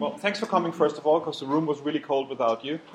Well, thanks for coming, first of all, because the room was really cold without you.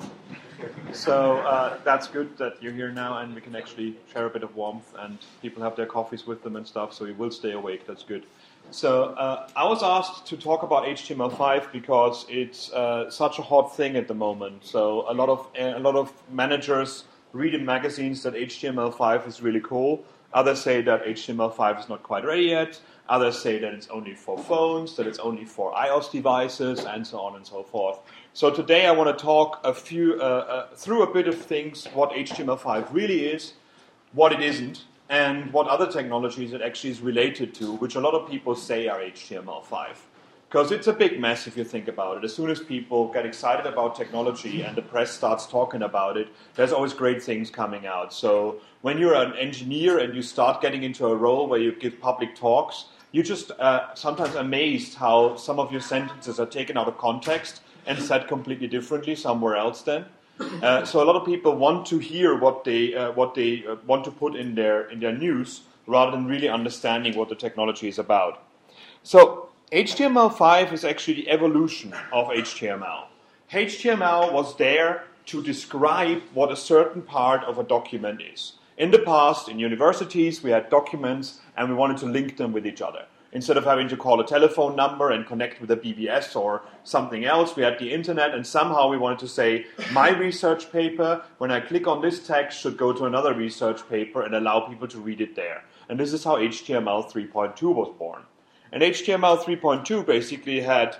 So that's good that you're here now, and we can actually share a bit of warmth, and people have their coffees with them and stuff, so we will stay awake. That's good. So I was asked to talk about HTML5 because it's such a hot thing at the moment. So a lot of managers read in magazines that HTML5 is really cool. Others say that HTML5 is not quite ready yet. Others say that it's only for phones, that it's only for iOS devices, and so on and so forth. So today I want to talk through a bit of things, what HTML5 really is, what it isn't, and what other technologies it actually is related to, which a lot of people say are HTML5. Because it's a big mess if you think about it. As soon as people get excited about technology and the press starts talking about it, there's always great things coming out. So when you're an engineer and you start getting into a role where you give public talks, you're just sometimes amazed how some of your sentences are taken out of context and said completely differently somewhere else then. So a lot of people want to hear what they want to put in their news rather than really understanding what the technology is about. So HTML5 is actually the evolution of HTML. HTML was there to describe what a certain part of a document is. In the past, in universities, we had documents and we wanted to link them with each other. Instead of having to call a telephone number and connect with a BBS or something else, we had the internet, and somehow we wanted to say, my research paper, when I click on this text, should go to another research paper and allow people to read it there. And this is how HTML 3.2 was born. And HTML 3.2 basically had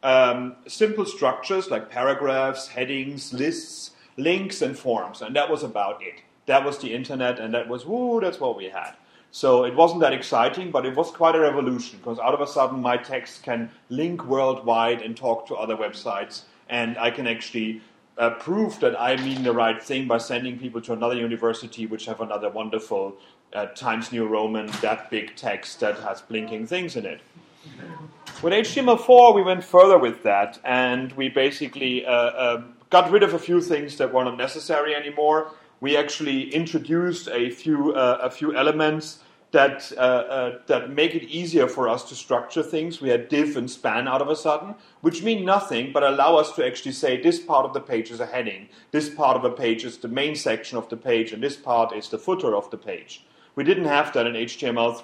simple structures like paragraphs, headings, lists, links, and forms, and that was about it. That was the internet, and that's what we had. So it wasn't that exciting, but it was quite a revolution, because out of a sudden my text can link worldwide and talk to other websites, and I can actually prove that I mean the right thing by sending people to another university which have another wonderful Times New Roman, that big text that has blinking things in it. With HTML4 we went further with that, and we basically got rid of a few things that were not necessary anymore. We actually introduced a few elements that make it easier for us to structure things. We had div and span out of a sudden, which mean nothing, but allow us to actually say this part of the page is a heading, this part of the page is the main section of the page, and this part is the footer of the page. We didn't have that in HTML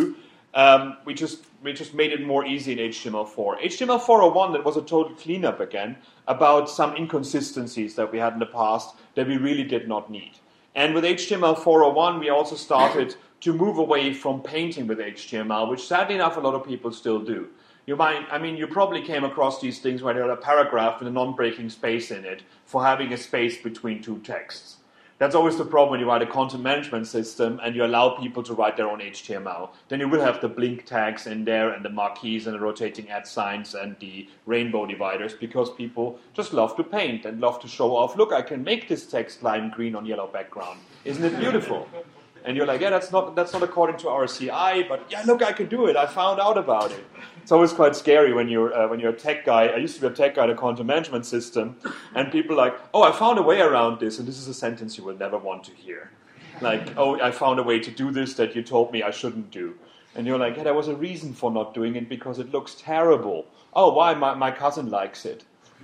3.2. We just made it more easy in HTML4. HTML 4.01, that was a total cleanup again about some inconsistencies that we had in the past that we really did not need. And with HTML 4.01, we also started to move away from painting with HTML, which sadly enough a lot of people still do. You probably came across these things where there had a paragraph with a non-breaking space in it for having a space between two texts. That's always the problem when you write a content management system and you allow people to write their own HTML. Then you will have the blink tags in there and the marquees and the rotating @ signs and the rainbow dividers, because people just love to paint and love to show off, look, I can make this text lime green on yellow background. Isn't it beautiful? And you're like, yeah, that's not according to our CI, but yeah, look, I can do it. I found out about it. It's always quite scary when you're a tech guy. I used to be a tech guy in a content management system, and people are like, oh, I found a way around this, and this is a sentence you will never want to hear. Like, oh, I found a way to do this that you told me I shouldn't do. And you're like, yeah, there was a reason for not doing it, because it looks terrible. Oh, why? My cousin likes it.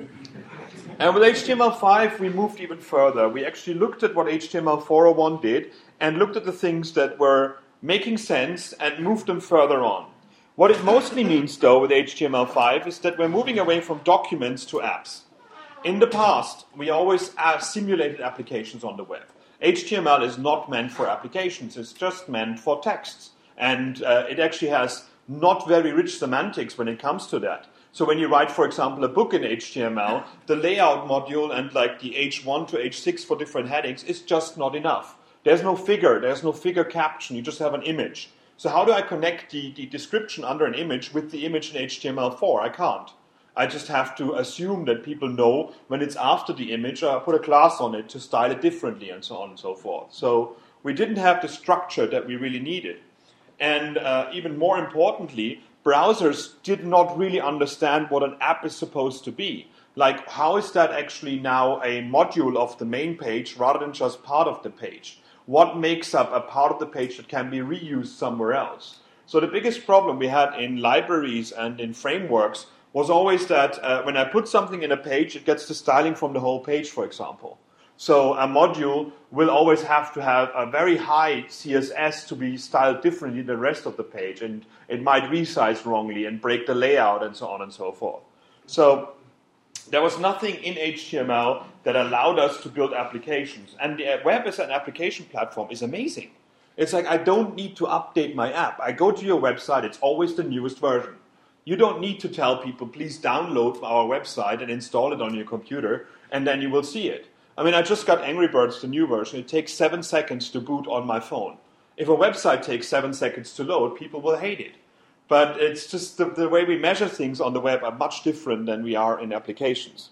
And with HTML5, we moved even further. We actually looked at what HTML 4.01 did and looked at the things that were making sense and moved them further on. What it mostly means, though, with HTML5 is that we're moving away from documents to apps. In the past, we always simulated applications on the web. HTML is not meant for applications. It's just meant for texts. And it actually has not very rich semantics when it comes to that. So when you write, for example, a book in HTML, the layout module and like the H1 to H6 for different headings is just not enough. There's no figure caption, you just have an image. So how do I connect the description under an image with the image in HTML4? I can't. I just have to assume that people know when it's after the image, or I put a class on it to style it differently and so on and so forth. So we didn't have the structure that we really needed. And even more importantly, browsers did not really understand what an app is supposed to be. Like, how is that actually now a module of the main page rather than just part of the page? What makes up a part of the page that can be reused somewhere else? So the biggest problem we had in libraries and in frameworks was always that when I put something in a page, it gets the styling from the whole page, for example. So a module will always have to have a very high CSS to be styled differently than the rest of the page, and it might resize wrongly and break the layout and so on and so forth. So there was nothing in HTML that allowed us to build applications. And the web as an application platform is amazing. It's like I don't need to update my app. I go to your website, it's always the newest version. You don't need to tell people, please download our website and install it on your computer, and then you will see it. I mean, I just got Angry Birds, the new version. It takes 7 seconds to boot on my phone. If a website takes 7 seconds to load, people will hate it. But it's just the way we measure things on the web are much different than we are in applications.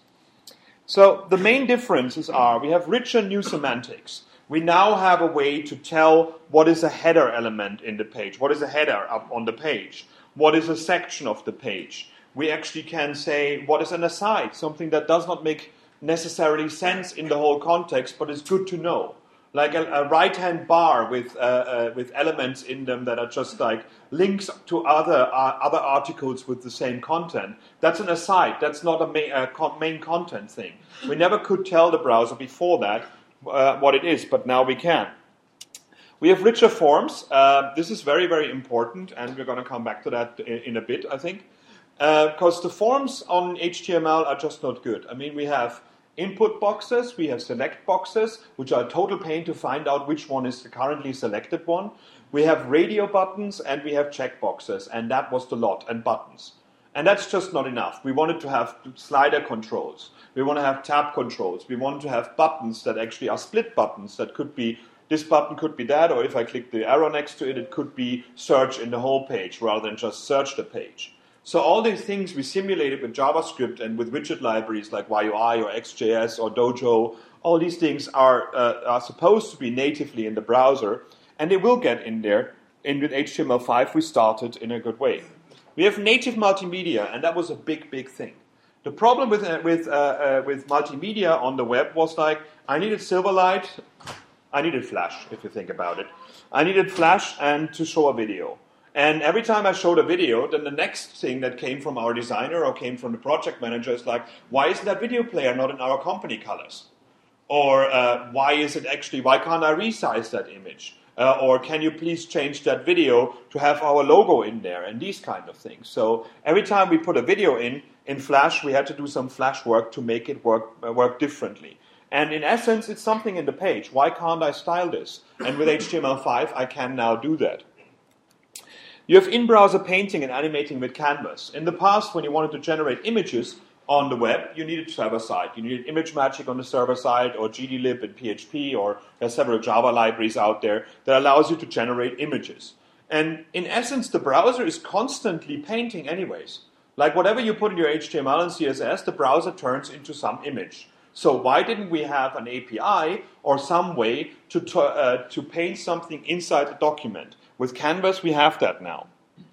So the main differences are we have richer new semantics. We now have a way to tell what is a header element in the page, what is a header up on the page, what is a section of the page. We actually can say what is an aside, something that does not make necessarily sense in the whole context, but is good to know. Like a right-hand bar with elements in them that are just like links to other articles with the same content. That's an aside. That's not a main content thing. We never could tell the browser before that what it is, but now we can. We have richer forms. This is very, very important, and we're going to come back to that in a bit, I think. Because the forms on HTML are just not good. I mean, we have input boxes, we have select boxes, which are a total pain to find out which one is the currently selected one. We have radio buttons, and we have checkboxes, and that was the lot, and buttons. And that's just not enough. We wanted to have slider controls. We want to have tab controls. We want to have buttons that actually are split buttons that could be, this button could be that, or if I click the arrow next to it, it could be search in the whole page rather than just search the page. So all these things we simulated with JavaScript and with widget libraries like YUI or XJS or Dojo, all these things are supposed to be natively in the browser, and they will get in there. And with HTML5 we started in a good way. We have native multimedia, and that was a big, big thing. The problem with multimedia on the web was like, I needed Silverlight, I needed Flash, if you think about it. I needed Flash and to show a video. And every time I showed a video, then the next thing that came from our designer or came from the project manager is like, why is that video player not in our company colors? Or why can't I resize that image? Or can you please change that video to have our logo in there? And these kind of things. So every time we put a video in Flash, we had to do some Flash work to make it work differently. And in essence, it's something in the page. Why can't I style this? And with HTML5, I can now do that. You have in-browser painting and animating with Canvas. In the past, when you wanted to generate images on the web, you needed to have a site. You needed ImageMagick on the server side, or GDLib in PHP, or there's several Java libraries out there that allows you to generate images. And in essence, the browser is constantly painting anyways. Like whatever you put in your HTML and CSS, the browser turns into some image. So why didn't we have an API or some way to paint something inside the document? With Canvas, we have that now.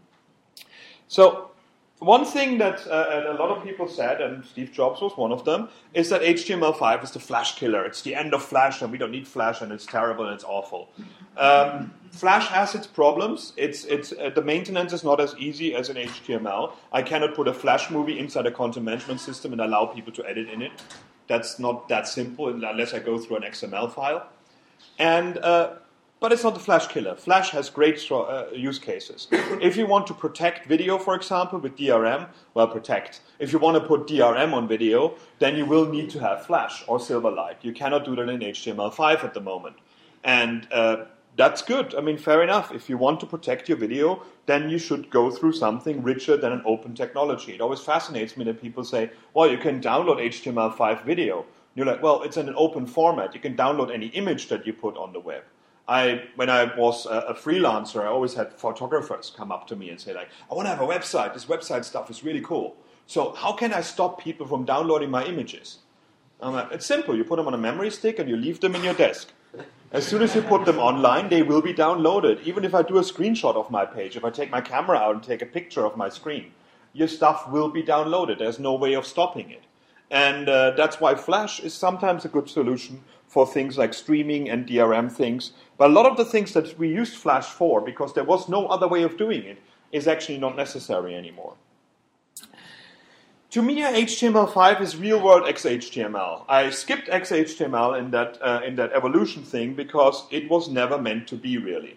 So one thing that a lot of people said, and Steve Jobs was one of them, is that HTML5 is the Flash killer. It's the end of Flash, and we don't need Flash, and it's terrible, and it's awful. Flash has its problems. The maintenance is not as easy as in HTML. I cannot put a Flash movie inside a content management system and allow people to edit in it. That's not that simple unless I go through an XML file. But it's not the Flash killer. Flash has great use cases. If you want to protect video, for example, with DRM, well, protect. If you want to put DRM on video, then you will need to have Flash or Silverlight. You cannot do that in HTML5 at the moment. And that's good. I mean, fair enough. If you want to protect your video, then you should go through something richer than an open technology. It always fascinates me that people say, well, you can download HTML5 video. You're like, well, it's in an open format. You can download any image that you put on the web. When I was a freelancer, I always had photographers come up to me and say, like, I want to have a website. This website stuff is really cool. So how can I stop people from downloading my images? I'm like, it's simple. You put them on a memory stick and you leave them in your desk. As soon as you put them online, they will be downloaded. Even if I do a screenshot of my page, if I take my camera out and take a picture of my screen, your stuff will be downloaded. There's no way of stopping it. And that's why Flash is sometimes a good solution for things like streaming and DRM things. But a lot of the things that we used Flash for, because there was no other way of doing it, is actually not necessary anymore. To me, HTML5 is real-world XHTML. I skipped XHTML in that evolution thing because it was never meant to be, really.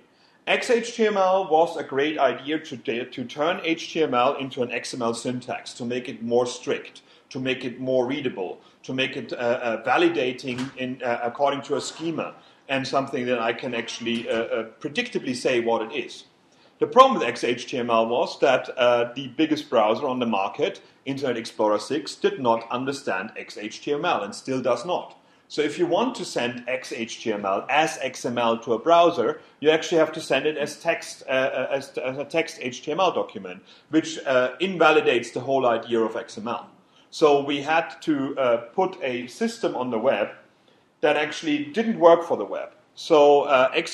XHTML was a great idea to turn HTML into an XML syntax, to make it more strict, to make it more readable, to make it validating according to a schema, and something that I can actually predictably say what it is. The problem with XHTML was that the biggest browser on the market, Internet Explorer 6, did not understand XHTML and still does not. So if you want to send XHTML as XML to a browser, you actually have to send it as text, as a text HTML document, which invalidates the whole idea of XML. So we had to put a system on the web that actually didn't work for the web. So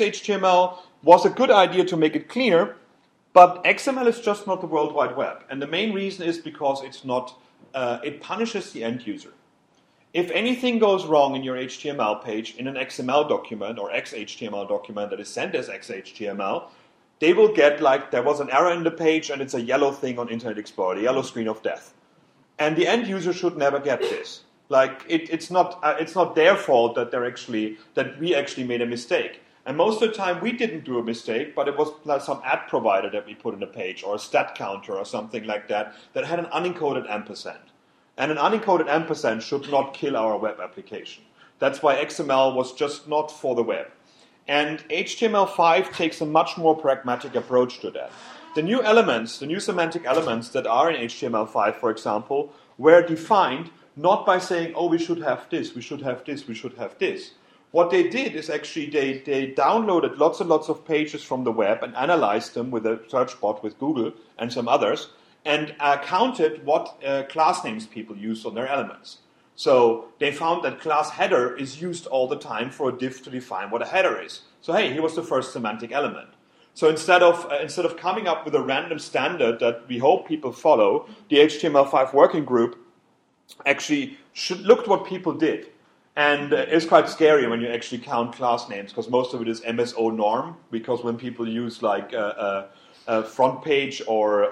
XHTML was a good idea to make it cleaner, but XML is just not the World Wide Web. And the main reason is because it's not, it punishes the end user. If anything goes wrong in your HTML page in an XML document or XHTML document that is sent as XHTML, they will get like there was an error in the page and it's a yellow thing on Internet Explorer, the yellow screen of death. And the end user should never get this. Like it's not their fault that we actually made a mistake. And most of the time we didn't do a mistake, but it was like some ad provider that we put in the page or a stat counter or something like that that had an unencoded ampersand. And an unencoded ampersand should not kill our web application. That's why XML was just not for the web. And HTML5 takes a much more pragmatic approach to that. The new elements, the new semantic elements that are in HTML5, for example, were defined not by saying, oh, we should have this, we should have this, we should have this. What they did is actually they downloaded lots and lots of pages from the web and analyzed them with a search bot with Google and some others, and counted what class names people use on their elements. So they found that class header is used all the time for a div to define what a header is. So hey, here was the first semantic element. So instead of coming up with a random standard that we hope people follow, the HTML5 working group actually looked what people did. And it's quite scary when you actually count class names, because most of it is MSO norm, because when people use like a front page or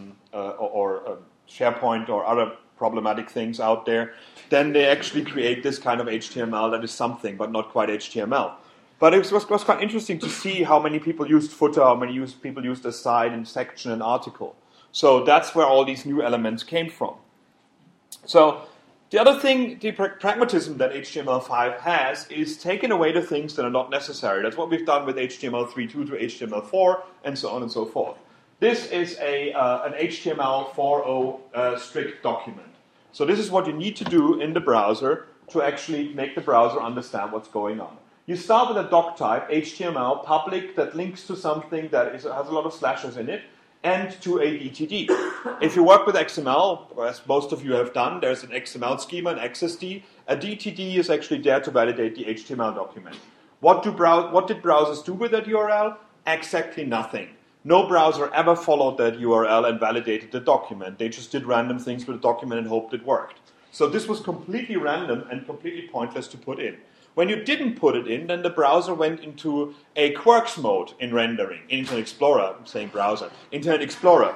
SharePoint or other problematic things out there, then they actually create this kind of HTML that is something, but not quite HTML. But it was quite interesting to see how many people used footer, how many people used aside and section and article. So that's where all these new elements came from. So the other thing, the pragmatism that HTML5 has is taking away the things that are not necessary. That's what we've done with HTML 3.2 to HTML4 and so on and so forth. This is an HTML 4.0 strict document. So this is what you need to do in the browser to actually make the browser understand what's going on. You start with a doc type, HTML, public, that links to something that has a lot of slashes in it, and to a DTD. If you work with XML, as most of you have done, there's an XML schema, an XSD. A DTD is actually there to validate the HTML document. What did browsers do with that URL? Exactly nothing. No browser ever followed that URL and validated the document. They just did random things with the document and hoped it worked. So this was completely random and completely pointless to put in. When you didn't put it in, then the browser went into a quirks mode in rendering. Internet Explorer, I'm saying browser, Internet Explorer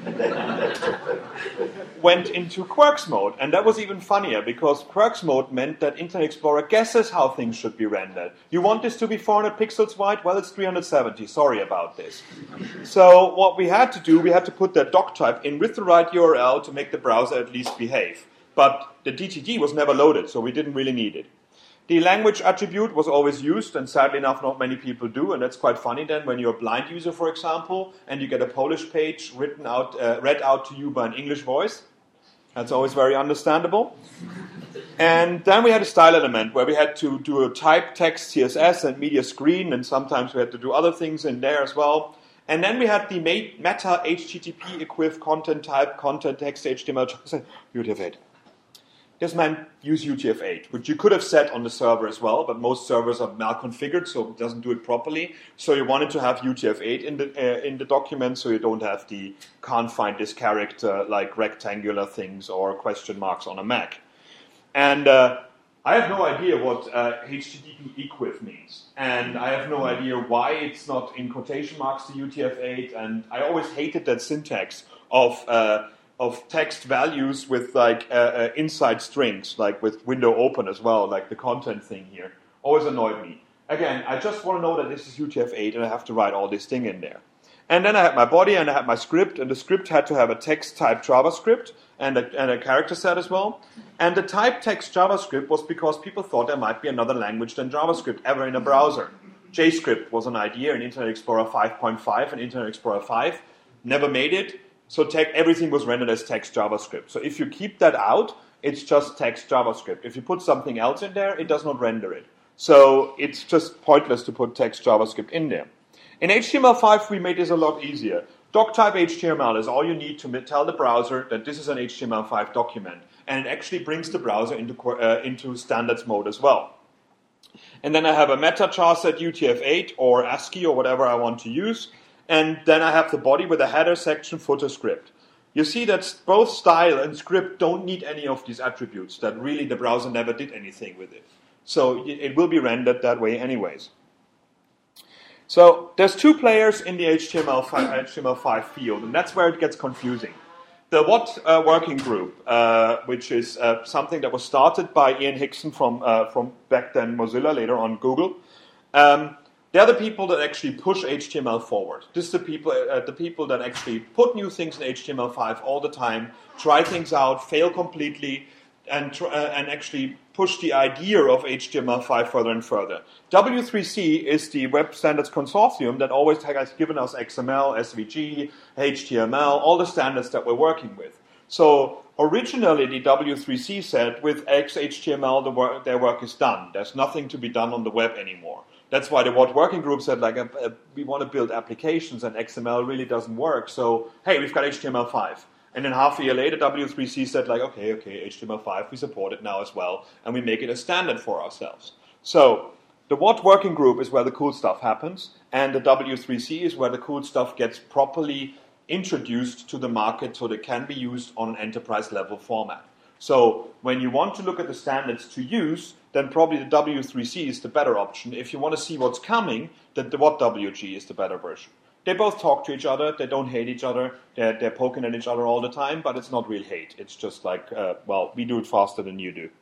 went into quirks mode. And that was even funnier because quirks mode meant that Internet Explorer guesses how things should be rendered. You want this to be 400 pixels wide? Well, it's 370. Sorry about this. So what we had to do, we had to put that doc type in with the right URL to make the browser at least behave. But the DTD was never loaded, so we didn't really need it. The language attribute was always used, and sadly enough, not many people do, and that's quite funny then when you're a blind user, for example, and you get a Polish page read out to you by an English voice. That's always very understandable. And then we had a style element where we had to do a type, text, CSS, and media screen, and sometimes we had to do other things in there as well. And then we had the meta HTTP equiv content type, content text, HTML, UTF-8. This meant use UTF-8, which you could have set on the server as well, but most servers are malconfigured, so it doesn't do it properly. So you wanted to have UTF-8 in the document, so you don't have the can't find this character like rectangular things or question marks on a Mac. And I have no idea what HTTP equiv means, and I have no idea why it's not in quotation marks to UTF-8. And I always hated that syntax of of text values with like inside strings, like with window open as well, like the content thing here, always annoyed me. Again, I just want to know that this is UTF-8 and I have to write all this thing in there. And then I had my body and I had my script, and the script had to have a text type JavaScript and a character set as well. And the type text JavaScript was because people thought there might be another language than JavaScript ever in a browser. JScript was an idea in Internet Explorer 5.5 and Internet Explorer 5. Never made it. So everything was rendered as text JavaScript. So if you keep that out, it's just text JavaScript. If you put something else in there, it does not render it. So it's just pointless to put text JavaScript in there. In HTML5, we made this a lot easier. Doctype HTML is all you need to tell the browser that this is an HTML5 document. And it actually brings the browser into standards mode as well. And then I have a meta char set UTF-8 or ASCII or whatever I want to use. And then I have the body with a header, section, footer, script. You see that both style and script don't need any of these attributes, that really the browser never did anything with it. So it will be rendered that way anyways. So there's two players in the HTML5 field, and that's where it gets confusing. The WHAT working group, which is something that was started by Ian Hickson from back then Mozilla, later on Google. They're the people that actually push HTML forward. This is the people that actually put new things in HTML5 all the time, try things out, fail completely, and actually push the idea of HTML5 further and further. W3C is the Web Standards Consortium that always has given us XML, SVG, HTML, all the standards that we're working with. So originally the W3C said with XHTML their work is done. There's nothing to be done on the web anymore. That's why the WHAT working group said, like, we want to build applications and XML really doesn't work. So, hey, we've got HTML5. And then half a year later, W3C said, like, okay, HTML5, we support it now as well, and we make it a standard for ourselves. So the WHAT working group is where the cool stuff happens, and the W3C is where the cool stuff gets properly introduced to the market so that it can be used on an enterprise level format. So when you want to look at the standards to use, then probably the W3C is the better option. If you want to see what's coming, then the WHAT-WG is the better version. They both talk to each other. They don't hate each other. They're poking at each other all the time, but it's not real hate. It's just like, well, we do it faster than you do.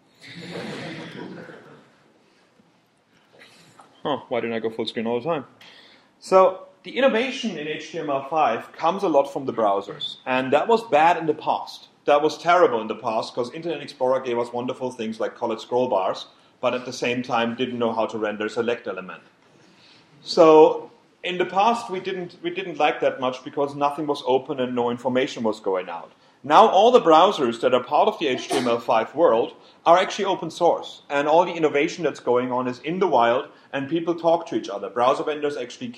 Why didn't I go full screen all the time? So the innovation in HTML5 comes a lot from the browsers, and that was bad in the past. That was terrible in the past because Internet Explorer gave us wonderful things like colored scroll bars, but at the same time didn't know how to render a select element. So in the past, we didn't like that much because nothing was open and no information was going out. Now all the browsers that are part of the HTML5 world are actually open source, and all the innovation that's going on is in the wild, and people talk to each other. Browser vendors actually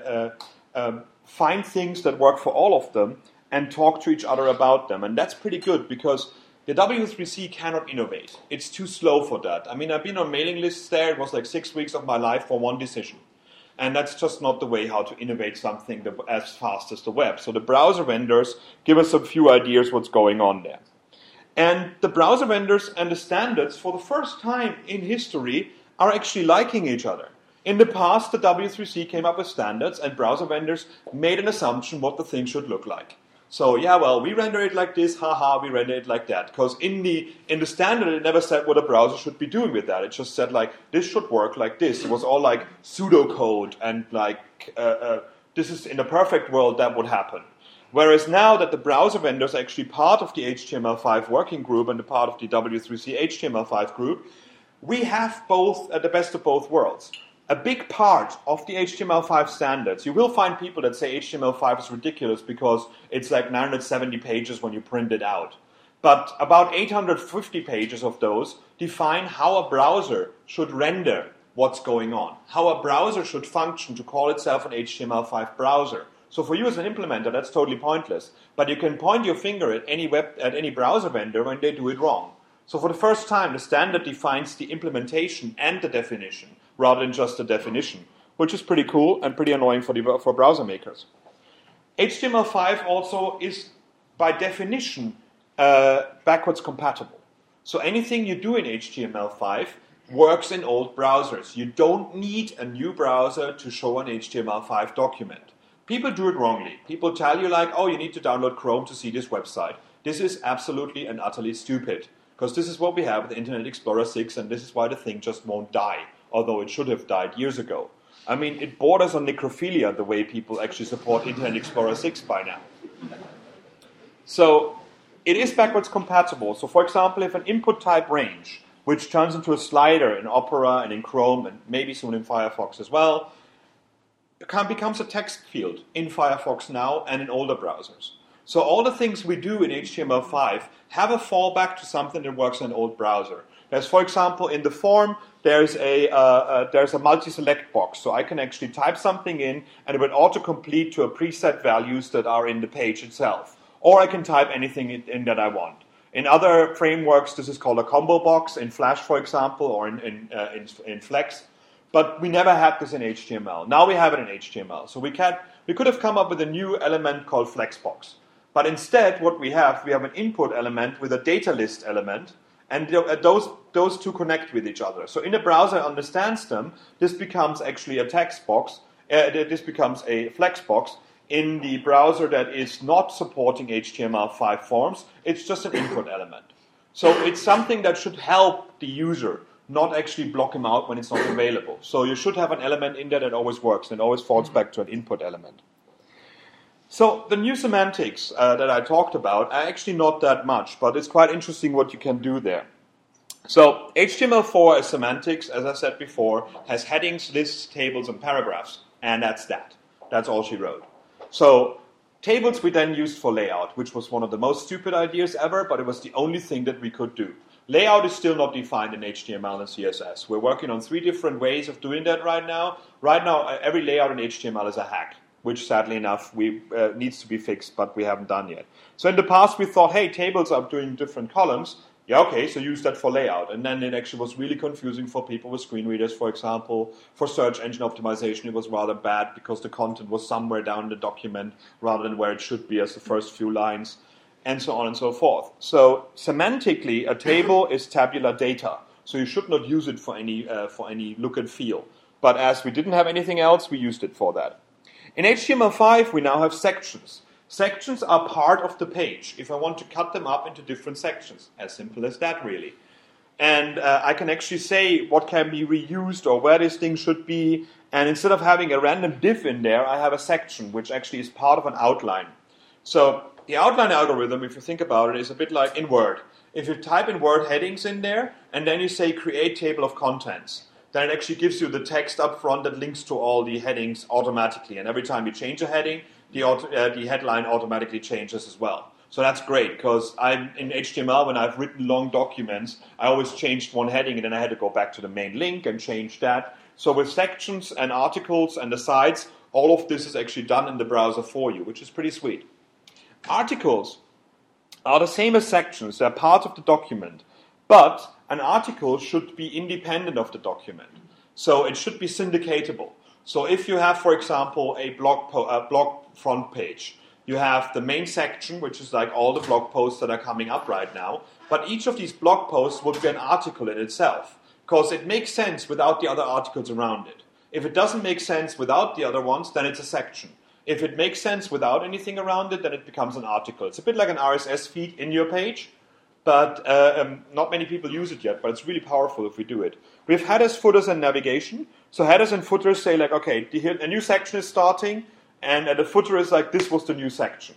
find things that work for all of them and talk to each other about them, and that's pretty good because the W3C cannot innovate. It's too slow for that. I mean, I've been on mailing lists there. It was like 6 weeks of my life for one decision. And that's just not the way how to innovate something as fast as the web. So the browser vendors give us a few ideas what's going on there. And the browser vendors and the standards, for the first time in history, are actually liking each other. In the past, the W3C came up with standards, and browser vendors made an assumption what the thing should look like. So, yeah, well, we render it like this, haha, we render it like that. Because in the standard, it never said what a browser should be doing with that. It just said, like, this should work like this. It was all like pseudocode and like, this is in a perfect world that would happen. Whereas now that the browser vendors are actually part of the HTML5 working group and the part of the W3C HTML5 group, we have both the best of both worlds. A big part of the HTML5 standards, you will find people that say HTML5 is ridiculous because it's like 970 pages when you print it out. But about 850 pages of those define how a browser should render what's going on, how a browser should function to call itself an HTML5 browser. So for you as an implementer, that's totally pointless. But you can point your finger at any browser vendor when they do it wrong. So for the first time, the standard defines the implementation and the definition, rather than just the definition, which is pretty cool and pretty annoying for browser makers. HTML5 also is, by definition, backwards compatible. So anything you do in HTML5 works in old browsers. You don't need a new browser to show an HTML5 document. People do it wrongly. People tell you like, oh, you need to download Chrome to see this website. This is absolutely and utterly stupid, because this is what we have with Internet Explorer 6, and this is why the thing just won't die, although it should have died years ago. I mean, it borders on necrophilia the way people actually support Internet Explorer 6 by now. So it is backwards compatible. So for example, if an input type range, which turns into a slider in Opera and in Chrome and maybe soon in Firefox as well, becomes a text field in Firefox now and in older browsers. So all the things we do in HTML5 have a fallback to something that works in an old browser. There's, for example, in the form, there's a multi-select box. So I can actually type something in and it will autocomplete to a preset values that are in the page itself. Or I can type anything in that I want. In other frameworks, this is called a combo box, in Flash, for example, or in Flex. But we never had this in HTML. Now we have it in HTML. So we could have come up with a new element called Flexbox. But instead, what we have an input element with a data list element, and those two connect with each other. So in a browser that understands them, this becomes actually a text box. This becomes a Flexbox. In the browser that is not supporting HTML5 forms, it's just an input element. So it's something that should help the user, not actually block him out when it's not available. So you should have an element in there that always works, and it always falls back to an input element. So the new semantics that I talked about are actually not that much, but it's quite interesting what you can do there. So HTML4 as semantics, as I said before, has headings, lists, tables, and paragraphs, and that's that. That's all she wrote. So tables we then used for layout, which was one of the most stupid ideas ever, but it was the only thing that we could do. Layout is still not defined in HTML and CSS. We're working on 3 different ways of doing that right now. Right now, every layout in HTML is a hack, which sadly enough needs to be fixed, but we haven't done yet. So in the past we thought, hey, tables are doing different columns. Yeah, okay, so use that for layout. And then it actually was really confusing for people with screen readers, for example. For search engine optimization, it was rather bad because the content was somewhere down in the document rather than where it should be as the first few lines, and so on and so forth. So semantically, a table is tabular data. So you should not use it for any look and feel. But as we didn't have anything else, we used it for that. In HTML5, we now have sections. Sections are part of the page if I want to cut them up into different sections. As simple as that, really. And I can actually say what can be reused or where this thing should be. And instead of having a random div in there, I have a section, which actually is part of an outline. So the outline algorithm, if you think about it, is a bit like in Word. If you type in Word headings in there, and then you say create table of contents, then it actually gives you the text up front that links to all the headings automatically. And every time you change a heading, the headline automatically changes as well. So that's great, because I'm in HTML, when I've written long documents, I always changed one heading and then I had to go back to the main link and change that. So with sections and articles and the sites, all of this is actually done in the browser for you, which is pretty sweet. Articles are the same as sections. They're part of the document. But an article should be independent of the document. So it should be syndicatable. So if you have, for example, a blog front page, you have the main section, which is like all the blog posts that are coming up right now. But each of these blog posts would be an article in itself, because it makes sense without the other articles around it. If it doesn't make sense without the other ones, then it's a section. If it makes sense without anything around it, then it becomes an article. It's a bit like an RSS feed in your page, but not many people use it yet, but it's really powerful if we do it. We have headers, footers, and navigation. So headers and footers say like, okay, a new section is starting, and the footer is like, this was the new section.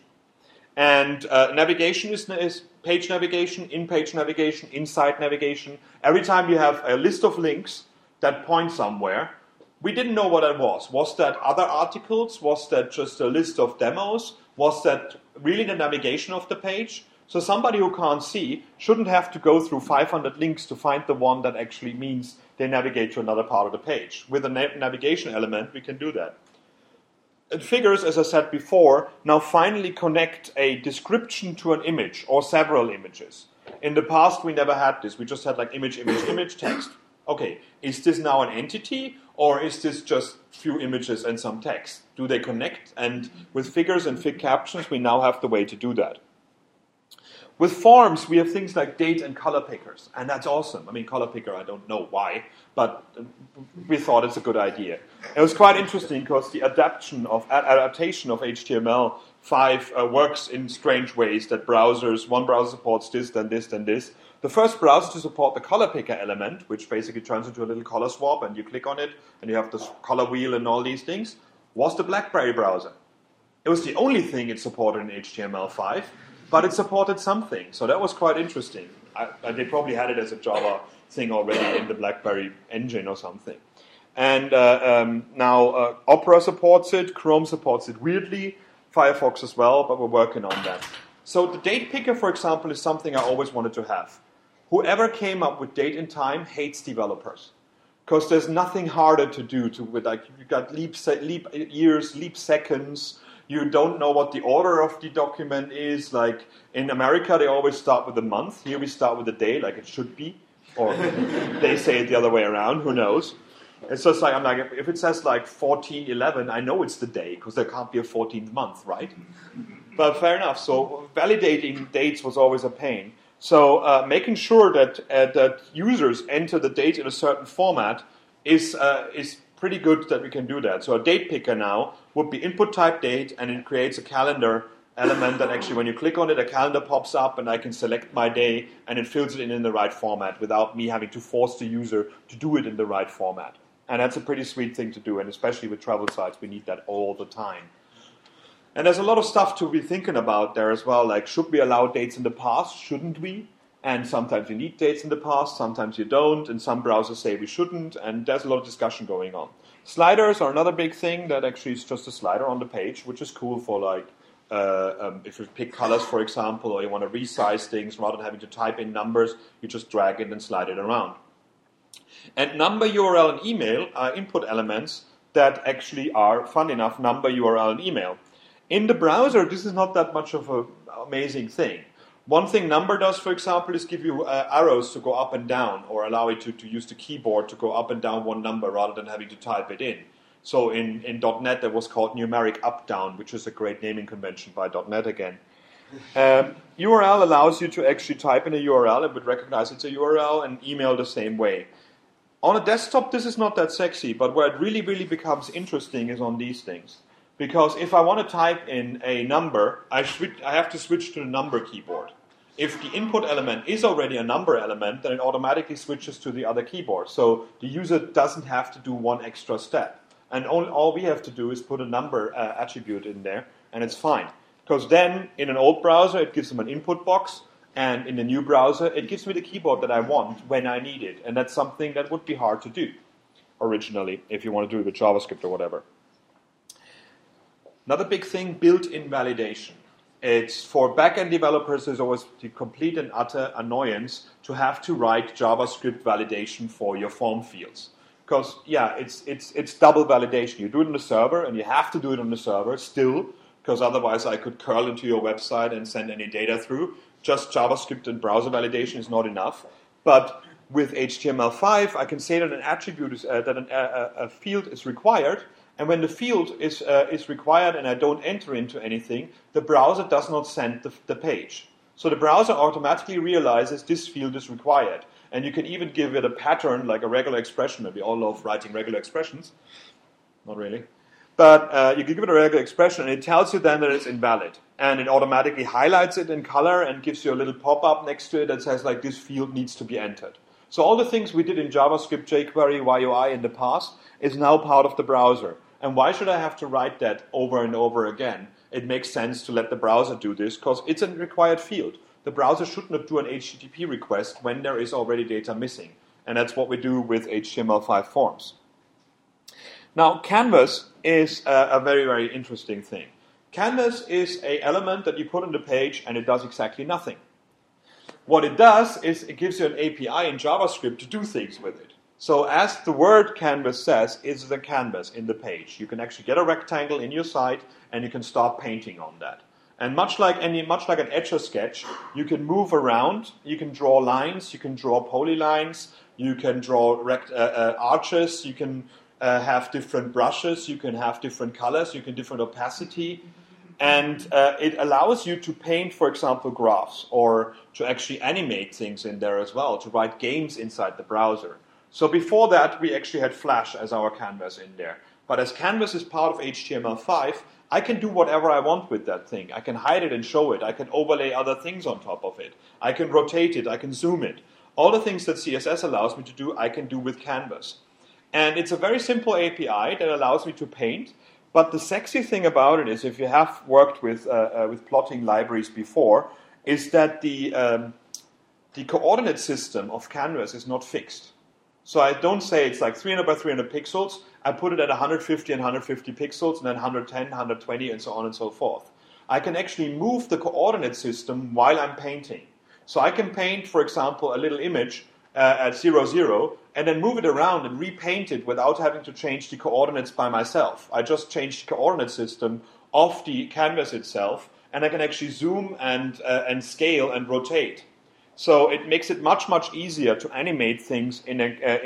And navigation is page navigation, in-page navigation, inside navigation. Every time you have a list of links that point somewhere, we didn't know what that was. Was that other articles? Was that just a list of demos? Was that really the navigation of the page? So somebody who can't see shouldn't have to go through 500 links to find the one that actually means they navigate to another part of the page. With a navigation element, we can do that. And figures, as I said before, now finally connect a description to an image or several images. In the past, we never had this. We just had like image, image, image, text. Okay, is this now an entity, or is this just few images and some text? Do they connect? And with figures and fig captions, we now have the way to do that. With forms, we have things like date and color pickers, and that's awesome. I mean, color picker, I don't know why, but we thought it's a good idea. It was quite interesting because the adaptation of HTML HTML5 works in strange ways, that one browser supports this, then this, then this. The first browser to support the color picker element, which basically turns into a little color swap, and you click on it, and you have this color wheel and all these things, was the BlackBerry browser. It was the only thing it supported in HTML5, but it supported something, so that was quite interesting. They probably had it as a Java thing already in the BlackBerry engine or something. And now Opera supports it, Chrome supports it weirdly, Firefox as well, but we're working on that. So the date picker, for example, is something I always wanted to have. Whoever came up with date and time hates developers, because there's nothing harder to do. You got leap years, leap seconds. You don't know what the order of the document is. Like in America, they always start with the month. Here we start with the day, like it should be, or they say it the other way around. Who knows? It's just like, I'm like, if it says like 14/11, I know it's the day, because there can't be a 14th month, right? But fair enough. So validating dates was always a pain. So making sure that users enter the date in a certain format is pretty good that we can do that. So a date picker now would be input type date, and it creates a calendar element that actually when you click on it, a calendar pops up, and I can select my day, and it fills it in the right format without me having to force the user to do it in the right format. And that's a pretty sweet thing to do, and especially with travel sites, we need that all the time. And there's a lot of stuff to be thinking about there as well, like should we allow dates in the past, shouldn't we? And sometimes you need dates in the past, sometimes you don't, and some browsers say we shouldn't, and there's a lot of discussion going on. Sliders are another big thing that actually is just a slider on the page, which is cool for like, if you pick colors, for example, or you want to resize things, rather than having to type in numbers, you just drag it and slide it around. And number, URL, and email are input elements that actually are, fun enough, number, URL, and email. In the browser, this is not that much of an amazing thing. One thing number does, for example, is give you arrows to go up and down, or allow you to use the keyboard to go up and down one number rather than having to type it in. So in .NET, that was called numeric up-down, which is a great naming convention by .NET again. URL allows you to actually type in a URL, it would recognize it's a URL, and email the same way. On a desktop, this is not that sexy, but where it really, really becomes interesting is on these things. Because if I want to type in a number, I have to switch to the number keyboard. If the input element is already a number element, then it automatically switches to the other keyboard. So the user doesn't have to do one extra step. And all we have to do is put a number attribute in there, and it's fine. Because then, in an old browser, it gives them an input box, and in the new browser, it gives me the keyboard that I want when I need it. And that's something that would be hard to do originally, if you want to do it with JavaScript or whatever. Another big thing, built-in validation. It's for back-end developers, there's always the complete and utter annoyance to have to write JavaScript validation for your form fields. Because, yeah, it's double validation. You do it on the server, and you have to do it on the server still, because otherwise I could curl into your website and send any data through. Just JavaScript and browser validation is not enough. But with HTML5, I can say that an attribute is, a field is required, and when the field is required and I don't enter into anything, the browser does not send the page. So the browser automatically realizes this field is required. And you can even give it a pattern like a regular expression. And we all love writing regular expressions. Not really. But you can give it a regular expression, and it tells you then that it's invalid. And it automatically highlights it in color and gives you a little pop-up next to it that says, like, this field needs to be entered. So all the things we did in JavaScript, jQuery, YUI in the past is now part of the browser. And why should I have to write that over and over again? It makes sense to let the browser do this because it's a required field. The browser should not do an HTTP request when there is already data missing. And that's what we do with HTML5 forms. Now, Canvas is a very, very interesting thing. Canvas is an element that you put on the page and it does exactly nothing. What it does is it gives you an API in JavaScript to do things with it. So as the word canvas says, it's the canvas in the page. You can actually get a rectangle in your site and you can start painting on that. And much like an Etch-a-Sketch, you can move around, you can draw lines, you can draw polylines, you can draw arches, you can have different brushes, you can have different colors, you can different opacity. And it allows you to paint, for example, graphs, or to actually animate things in there as well, to write games inside the browser. So before that, we actually had Flash as our canvas in there. But as Canvas is part of HTML5, I can do whatever I want with that thing. I can hide it and show it. I can overlay other things on top of it. I can rotate it. I can zoom it. All the things that CSS allows me to do, I can do with Canvas. And it's a very simple API that allows me to paint. But the sexy thing about it is, if you have worked with plotting libraries before, is that the coordinate system of Canvas is not fixed. So I don't say it's like 300 by 300 pixels. I put it at 150 and 150 pixels, and then 110, 120, and so on and so forth. I can actually move the coordinate system while I'm painting. So I can paint, for example, a little image at 0, 0, and then move it around and repaint it without having to change the coordinates by myself. I just change the coordinate system of the canvas itself, and I can actually zoom and scale and rotate. So it makes it much, much easier to animate things in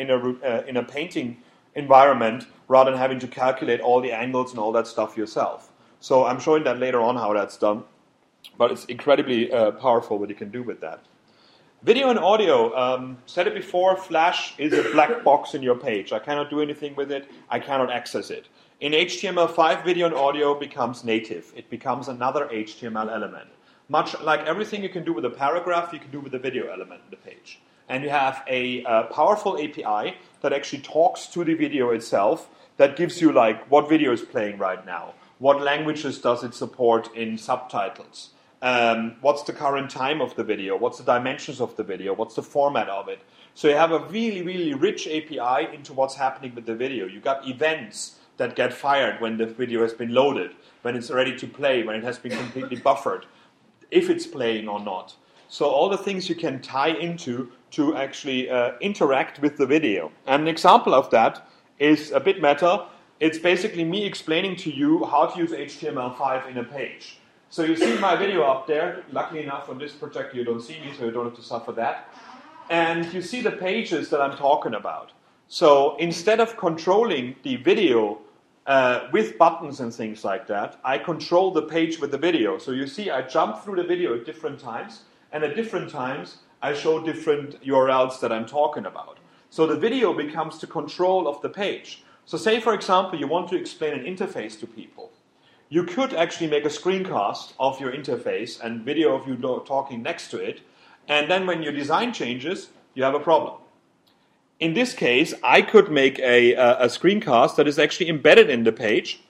a painting environment rather than having to calculate all the angles and all that stuff yourself. So I'm showing that later on how that's done, but it's incredibly powerful what you can do with that. Video and audio, said it before, Flash is a black box in your page. I cannot do anything with it. I cannot access it. In HTML5, video and audio becomes native. It becomes another HTML element. Much like everything you can do with a paragraph, you can do with a video element in the page. And you have a powerful API that actually talks to the video itself, that gives you like what video is playing right now, what languages does it support in subtitles, what's the current time of the video, what's the dimensions of the video, what's the format of it. So you have a really, really rich API into what's happening with the video. You got events that get fired when the video has been loaded, when it's ready to play, when it has been completely buffered, if it's playing or not. So all the things you can tie into to actually interact with the video. And an example of that is a bit meta. It's basically me explaining to you how to use HTML5 in a page. So you see my video up there. Luckily enough, on this project you don't see me, so you don't have to suffer that. And you see the pages that I'm talking about. So instead of controlling the video with buttons and things like that, I control the page with the video. So you see I jump through the video at different times, and at different times I show different URLs that I'm talking about. So the video becomes the control of the page. So say, for example, you want to explain an interface to people. You could actually make a screencast of your interface and video of you talking next to it, and then when your design changes, you have a problem. In this case, I could make a screencast that is actually embedded in the page,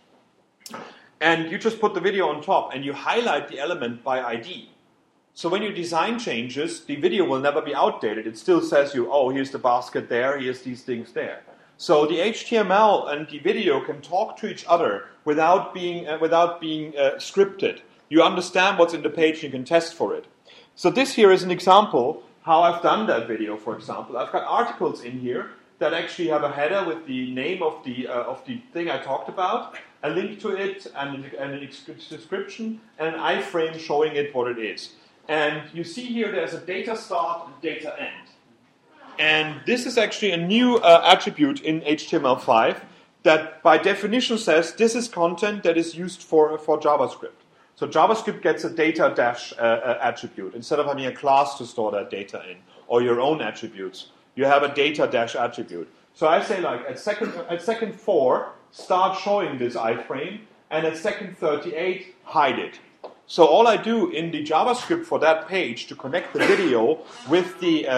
and you just put the video on top, and you highlight the element by ID. So when your design changes, the video will never be outdated. It still says you, oh, here's the basket there, here's these things there. So the HTML and the video can talk to each other without being scripted. You understand what's in the page, you can test for it. So this here is an example how I've done that video, for example. I've got articles in here that actually have a header with the name of the thing I talked about, a link to it, and a description, and an iframe showing it what it is. And you see here there's a data start and data end. And this is actually a new attribute in HTML5 that by definition says this is content that is used for JavaScript. So JavaScript gets a data dash attribute. Instead of having a class to store that data in, or your own attributes, you have a data dash attribute. So I say like at second 4, start showing this iframe, and at second 38, hide it. So all I do in the JavaScript for that page to connect the video with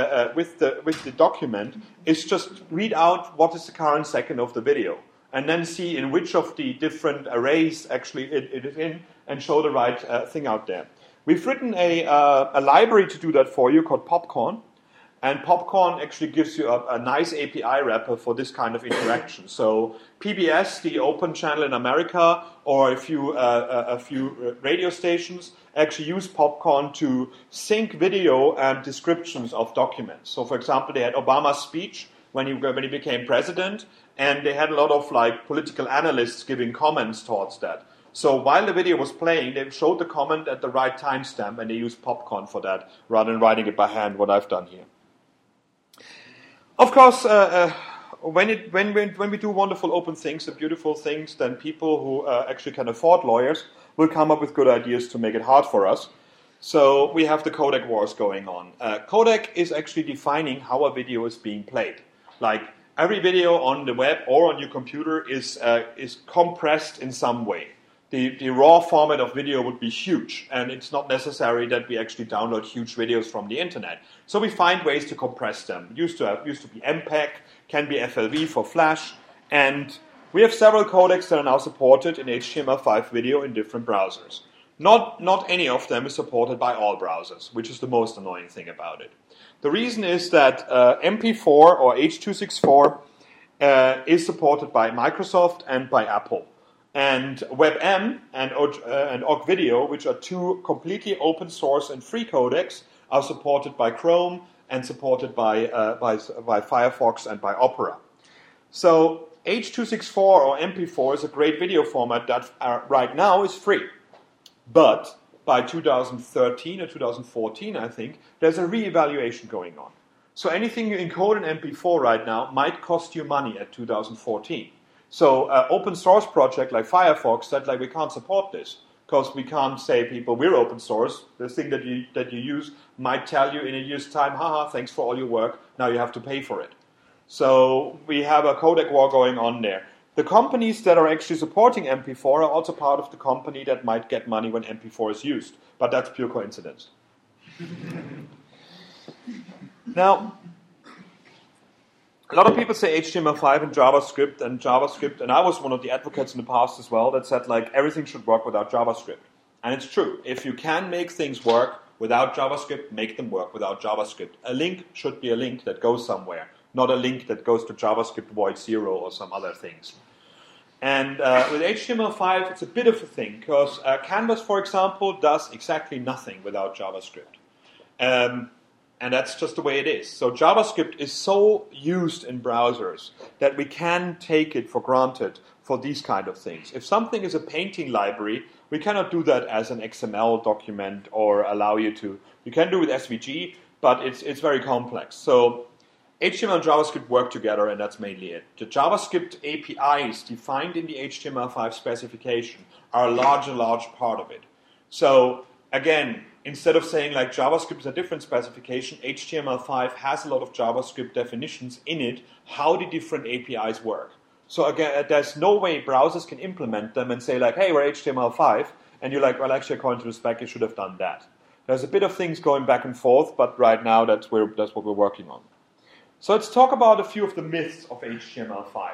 the document is just read out what is the current second of the video, and then see in which of the different arrays actually it is in, and show the right thing out there. We've written a library to do that for you called Popcorn. And Popcorn actually gives you a nice API wrapper for this kind of interaction. So PBS, the open channel in America, or a few radio stations actually use Popcorn to sync video and descriptions of documents. So, for example, they had Obama's speech when he became president, and they had a lot of like political analysts giving comments towards that. So while the video was playing, they showed the comment at the right timestamp, and they used Popcorn for that rather than writing it by hand, what I've done here. Of course, when we do wonderful open things and beautiful things, then people who actually can afford lawyers will come up with good ideas to make it hard for us. So we have the codec wars going on. Codec is actually defining how a video is being played. Like every video on the web or on your computer is compressed in some way. the raw format of video would be huge, and it's not necessary that we actually download huge videos from the internet. So we find ways to compress them. It used to be MPEG, can be FLV for Flash, and we have several codecs that are now supported in HTML5 video in different browsers. Not any of them is supported by all browsers, which is the most annoying thing about it. The reason is that MP4 or H.264 is supported by Microsoft and by Apple. And WebM and Ogg Video, which are two completely open source and free codecs, are supported by Chrome and supported by Firefox and by Opera. So H.264 or MP4 is a great video format that right now is free. But by 2013 or 2014, I think, there's a re-evaluation going on. So anything you encode in MP4 right now might cost you money at 2014. So open source project like Firefox said, like, we can't support this because we can't say people we're open source. The thing that you use might tell you in a year's time, haha, thanks for all your work, now you have to pay for it. So we have a codec war going on there. The companies that are actually supporting MP4 are also part of the company that might get money when MP4 is used. But that's pure coincidence. Now, a lot of people say HTML5 and JavaScript, and I was one of the advocates in the past as well that said, like, everything should work without JavaScript. And it's true. If you can make things work without JavaScript, make them work without JavaScript. A link should be a link that goes somewhere, not a link that goes to JavaScript void 0 or some other things. And with HTML5, it's a bit of a thing, because Canvas, for example, does exactly nothing without JavaScript. And that's just the way it is. So JavaScript is so used in browsers that we can take it for granted for these kind of things. If something is a painting library, we cannot do that as an XML document or allow you to. You can do it with SVG, but it's very complex. So HTML and JavaScript work together, and that's mainly it. The JavaScript APIs defined in the HTML5 specification are a large part of it. So again, instead of saying like JavaScript is a different specification, HTML5 has a lot of JavaScript definitions in it, how the different APIs work. So again, there's no way browsers can implement them and say like, hey, we're HTML5, and you're like, well, actually, according to the spec, you should have done that. There's a bit of things going back and forth, but right now that's what we're working on. So let's talk about a few of the myths of HTML5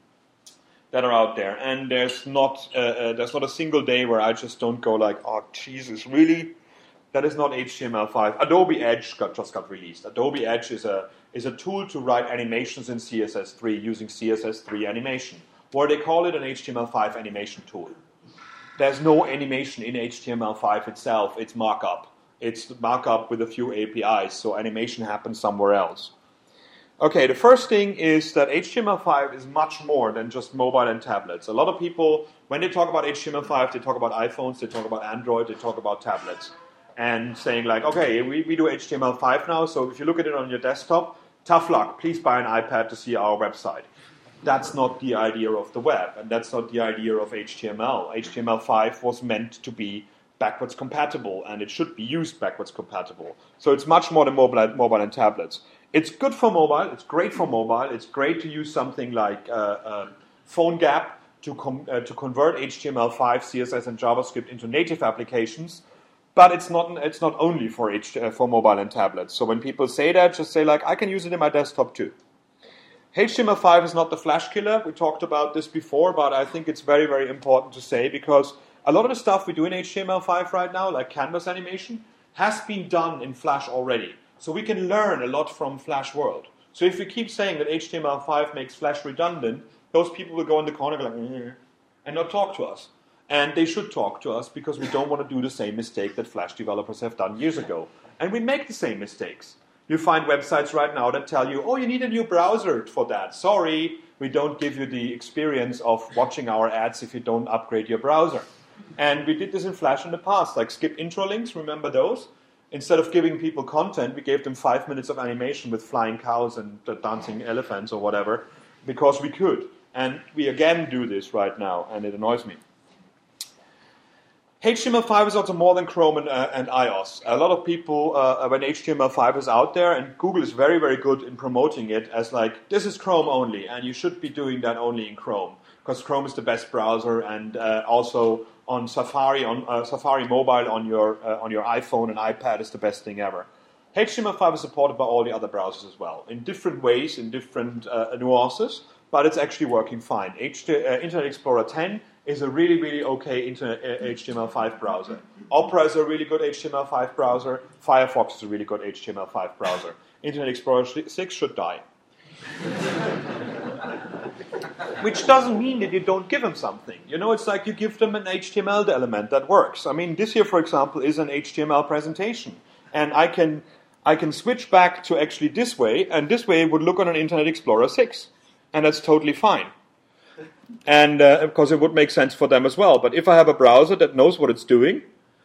that are out there. And there's not a single day where I just don't go like, oh, Jesus, really? That is not HTML5. Adobe Edge just got released. Adobe Edge is a tool to write animations in CSS3 using CSS3 animation, or they call it an HTML5 animation tool. There's no animation in HTML5 itself. It's markup. It's markup with a few APIs, so animation happens somewhere else. Okay, the first thing is that HTML5 is much more than just mobile and tablets. A lot of people, when they talk about HTML5, they talk about iPhones, they talk about Android, they talk about tablets. And saying like, okay, we do HTML5 now, so if you look at it on your desktop, tough luck, please buy an iPad to see our website. That's not the idea of the web, and that's not the idea of HTML. HTML5 was meant to be backwards compatible, and it should be used backwards compatible. So it's much more than mobile and tablets. It's good for mobile, it's great for mobile, it's great to use something like PhoneGap to convert HTML5, CSS, and JavaScript into native applications. But it's not only for mobile and tablets. So when people say that, just say like, I can use it in my desktop too. HTML5 is not the Flash killer. We talked about this before, but I think it's very, very important to say because a lot of the stuff we do in HTML5 right now, like canvas animation, has been done in Flash already. So we can learn a lot from Flash world. So if we keep saying that HTML5 makes Flash redundant, those people will go in the corner and not talk to us. And they should talk to us because we don't want to do the same mistake that Flash developers have done years ago. And we make the same mistakes. You find websites right now that tell you, oh, you need a new browser for that. Sorry, we don't give you the experience of watching our ads if you don't upgrade your browser. And we did this in Flash in the past, like skip intro links, remember those? Instead of giving people content, we gave them 5 minutes of animation with flying cows and dancing elephants or whatever, because we could. And we again do this right now, and it annoys me. HTML5 is also more than Chrome and iOS. A lot of people, when HTML5 is out there, and Google is very, very good in promoting it as like, this is Chrome only, and you should be doing that only in Chrome, because Chrome is the best browser, and also on Safari, Safari Mobile on your iPhone and iPad is the best thing ever. HTML5 is supported by all the other browsers as well, in different ways, in different nuances, but it's actually working fine. Internet Explorer 10 is a really, really okay HTML5 browser. Opera is a really good HTML5 browser. Firefox is a really good HTML5 browser. Internet Explorer 6 should die. Which doesn't mean that you don't give them something. You know, it's like you give them an HTML element that works. I mean, this here, for example, is an HTML presentation. And I can switch back to actually this way, and this way it would look on an Internet Explorer 6. And that's totally fine. And of course, it would make sense for them as well. But if I have a browser that knows what it's doing,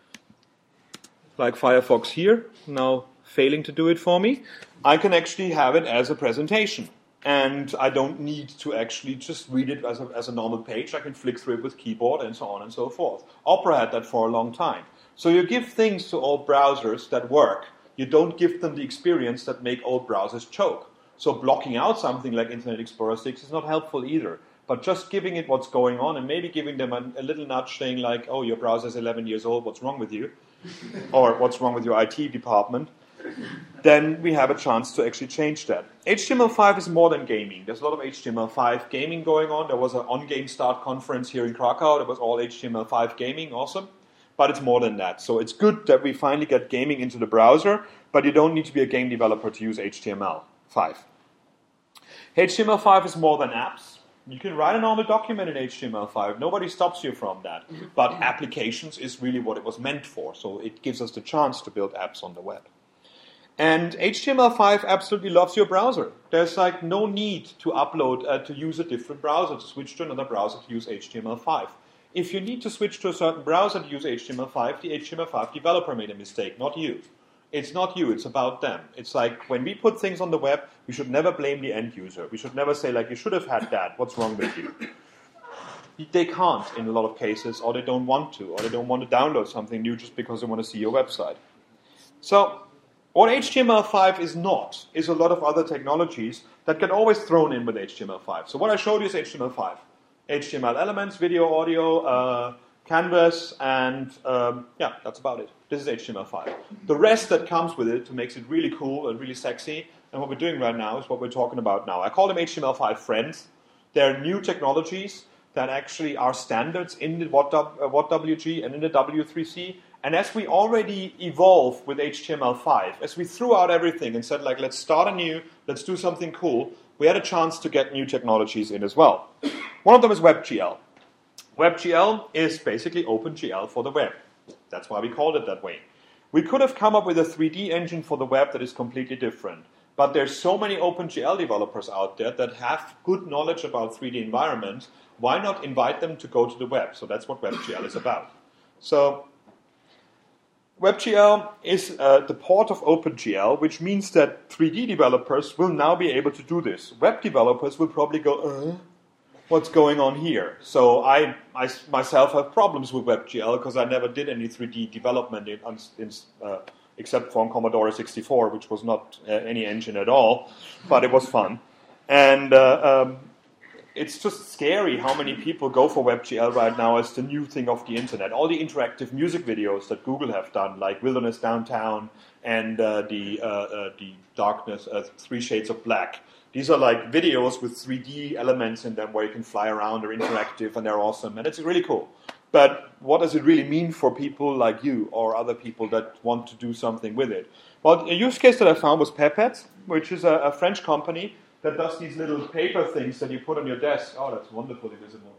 like Firefox here, now failing to do it for me, I can actually have it as a presentation. And I don't need to actually just read it as a normal page. I can flick through it with keyboard and so on and so forth. Opera had that for a long time. So you give things to old browsers that work. You don't give them the experience that make old browsers choke. So blocking out something like Internet Explorer 6 is not helpful either. But just giving it what's going on and maybe giving them a little nudge saying like, oh, your browser is 11 years old, what's wrong with you? Or what's wrong with your IT department? Then we have a chance to actually change that. HTML5 is more than gaming. There's a lot of HTML5 gaming going on. There was an On-Game Start conference here in Krakow. It was all HTML5 gaming, awesome. But it's more than that. So it's good that we finally get gaming into the browser, but you don't need to be a game developer to use HTML5. HTML5 is more than apps. You can write a normal document in HTML5. Nobody stops you from that. But applications is really what it was meant for. So it gives us the chance to build apps on the web. And HTML5 absolutely loves your browser. There's like no need to upload, to use a different browser, to switch to another browser to use HTML5. If you need to switch to a certain browser to use HTML5, the HTML5 developer made a mistake, not you. It's not you, it's about them. It's like when we put things on the web, we should never blame the end user. We should never say like, you should have had that, what's wrong with you? They can't in a lot of cases, or they don't want to, or they don't want to download something new just because they want to see your website. So what HTML5 is not, is a lot of other technologies that get always thrown in with HTML5. So what I showed you is HTML5. HTML elements, video, audio, canvas, and yeah, that's about it. This is HTML5. The rest that comes with it makes it really cool and really sexy, and what we're doing right now is what we're talking about now. I call them HTML5 friends. They're new technologies that actually are standards in the WhatWG and in the W3C. And as we already evolve with HTML5, as we threw out everything and said, like, let's start anew, let's do something cool, we had a chance to get new technologies in as well. One of them is WebGL. WebGL is basically OpenGL for the web. That's why we called it that way. We could have come up with a 3D engine for the web that is completely different. But there's so many OpenGL developers out there that have good knowledge about 3D environments. Why not invite them to go to the web? So that's what WebGL is about. So WebGL is the port of OpenGL, which means that 3D developers will now be able to do this. Web developers will probably go, what's going on here? So I myself have problems with WebGL because I never did any 3D development except for on Commodore 64, which was not any engine at all, but it was fun. And it's just scary how many people go for WebGL right now as the new thing of the internet. All the interactive music videos that Google have done, like Wilderness Downtown and the Darkness, 3 Shades of Black. These are like videos with 3D elements in them where you can fly around, they're interactive and they're awesome, and it's really cool. But what does it really mean for people like you or other people that want to do something with it? Well, a use case that I found was Pepet, which is a French company that does these little paper things that you put on your desk. Oh, that's wonderfully visible.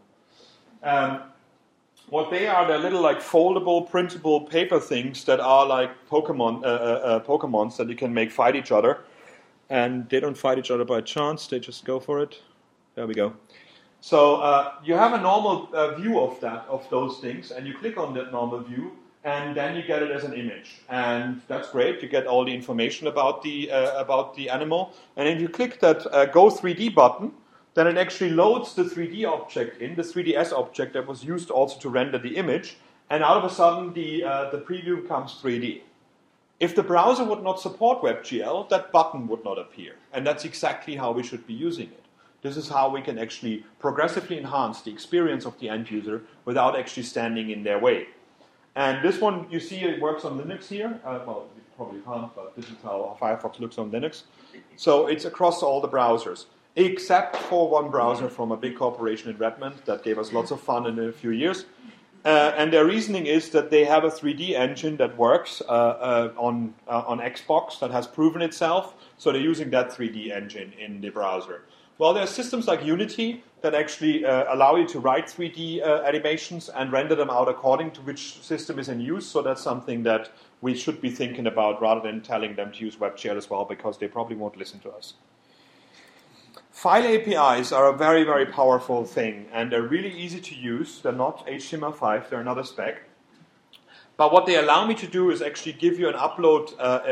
What they are, they're little like foldable, printable paper things that are like Pokemons that you can make fight each other. And they don't fight each other by chance, they just go for it. There we go. So you have a normal view of those things, and you click on that normal view, and then you get it as an image. And that's great, you get all the information about the animal. And if you click that Go 3D button, then it actually loads the 3D object in, the 3ds object that was used also to render the image, and out of a sudden the preview becomes 3D. If the browser would not support WebGL, that button would not appear. And that's exactly how we should be using it. This is how we can actually progressively enhance the experience of the end user without actually standing in their way. And this one, you see it works on Linux here. Well, you probably can't, but this is how Firefox looks on Linux. So it's across all the browsers, except for one browser from a big corporation in Redmond that gave us lots of fun in a few years. And their reasoning is that they have a 3D engine that works on Xbox that has proven itself, so they're using that 3D engine in the browser. Well, there are systems like Unity that actually allow you to write 3D animations and render them out according to which system is in use, so that's something that we should be thinking about rather than telling them to use WebGL as well, because they probably won't listen to us. File APIs are a very, very powerful thing, and they're really easy to use. They're not HTML5, they're another spec. But what they allow me to do is actually give you an upload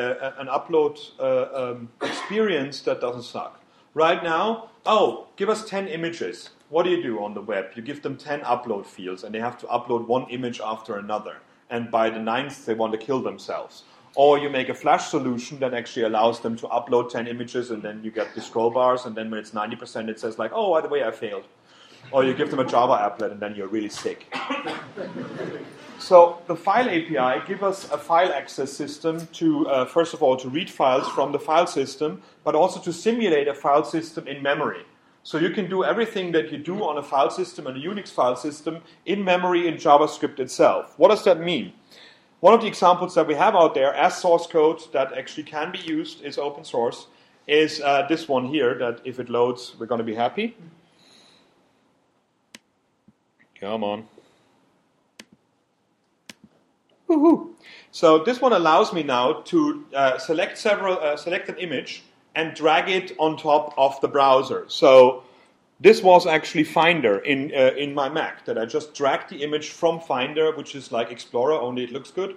experience that doesn't suck. Right now, give us 10 images. What do you do on the web? You give them 10 upload fields, and they have to upload one image after another. And by the 9th, they want to kill themselves. Or you make a Flash solution that actually allows them to upload 10 images, and then you get the scroll bars, and then when it's 90%, it says like, oh, by the way, I failed. Or you give them a Java applet, and then you're really sick. So the File API gives us a file access system to, first of all, to read files from the file system, but also to simulate a file system in memory. So you can do everything that you do on a file system and a Unix file system in memory in JavaScript itself. What does that mean? One of the examples that we have out there as source code that actually can be used, is open source, is this one here, that if it loads, we're going to be happy. Come on. Woohoo. So this one allows me now to select an image and drag it on top of the browser. So this was actually Finder in my Mac, that I just dragged the image from Finder, which is like Explorer, only it looks good.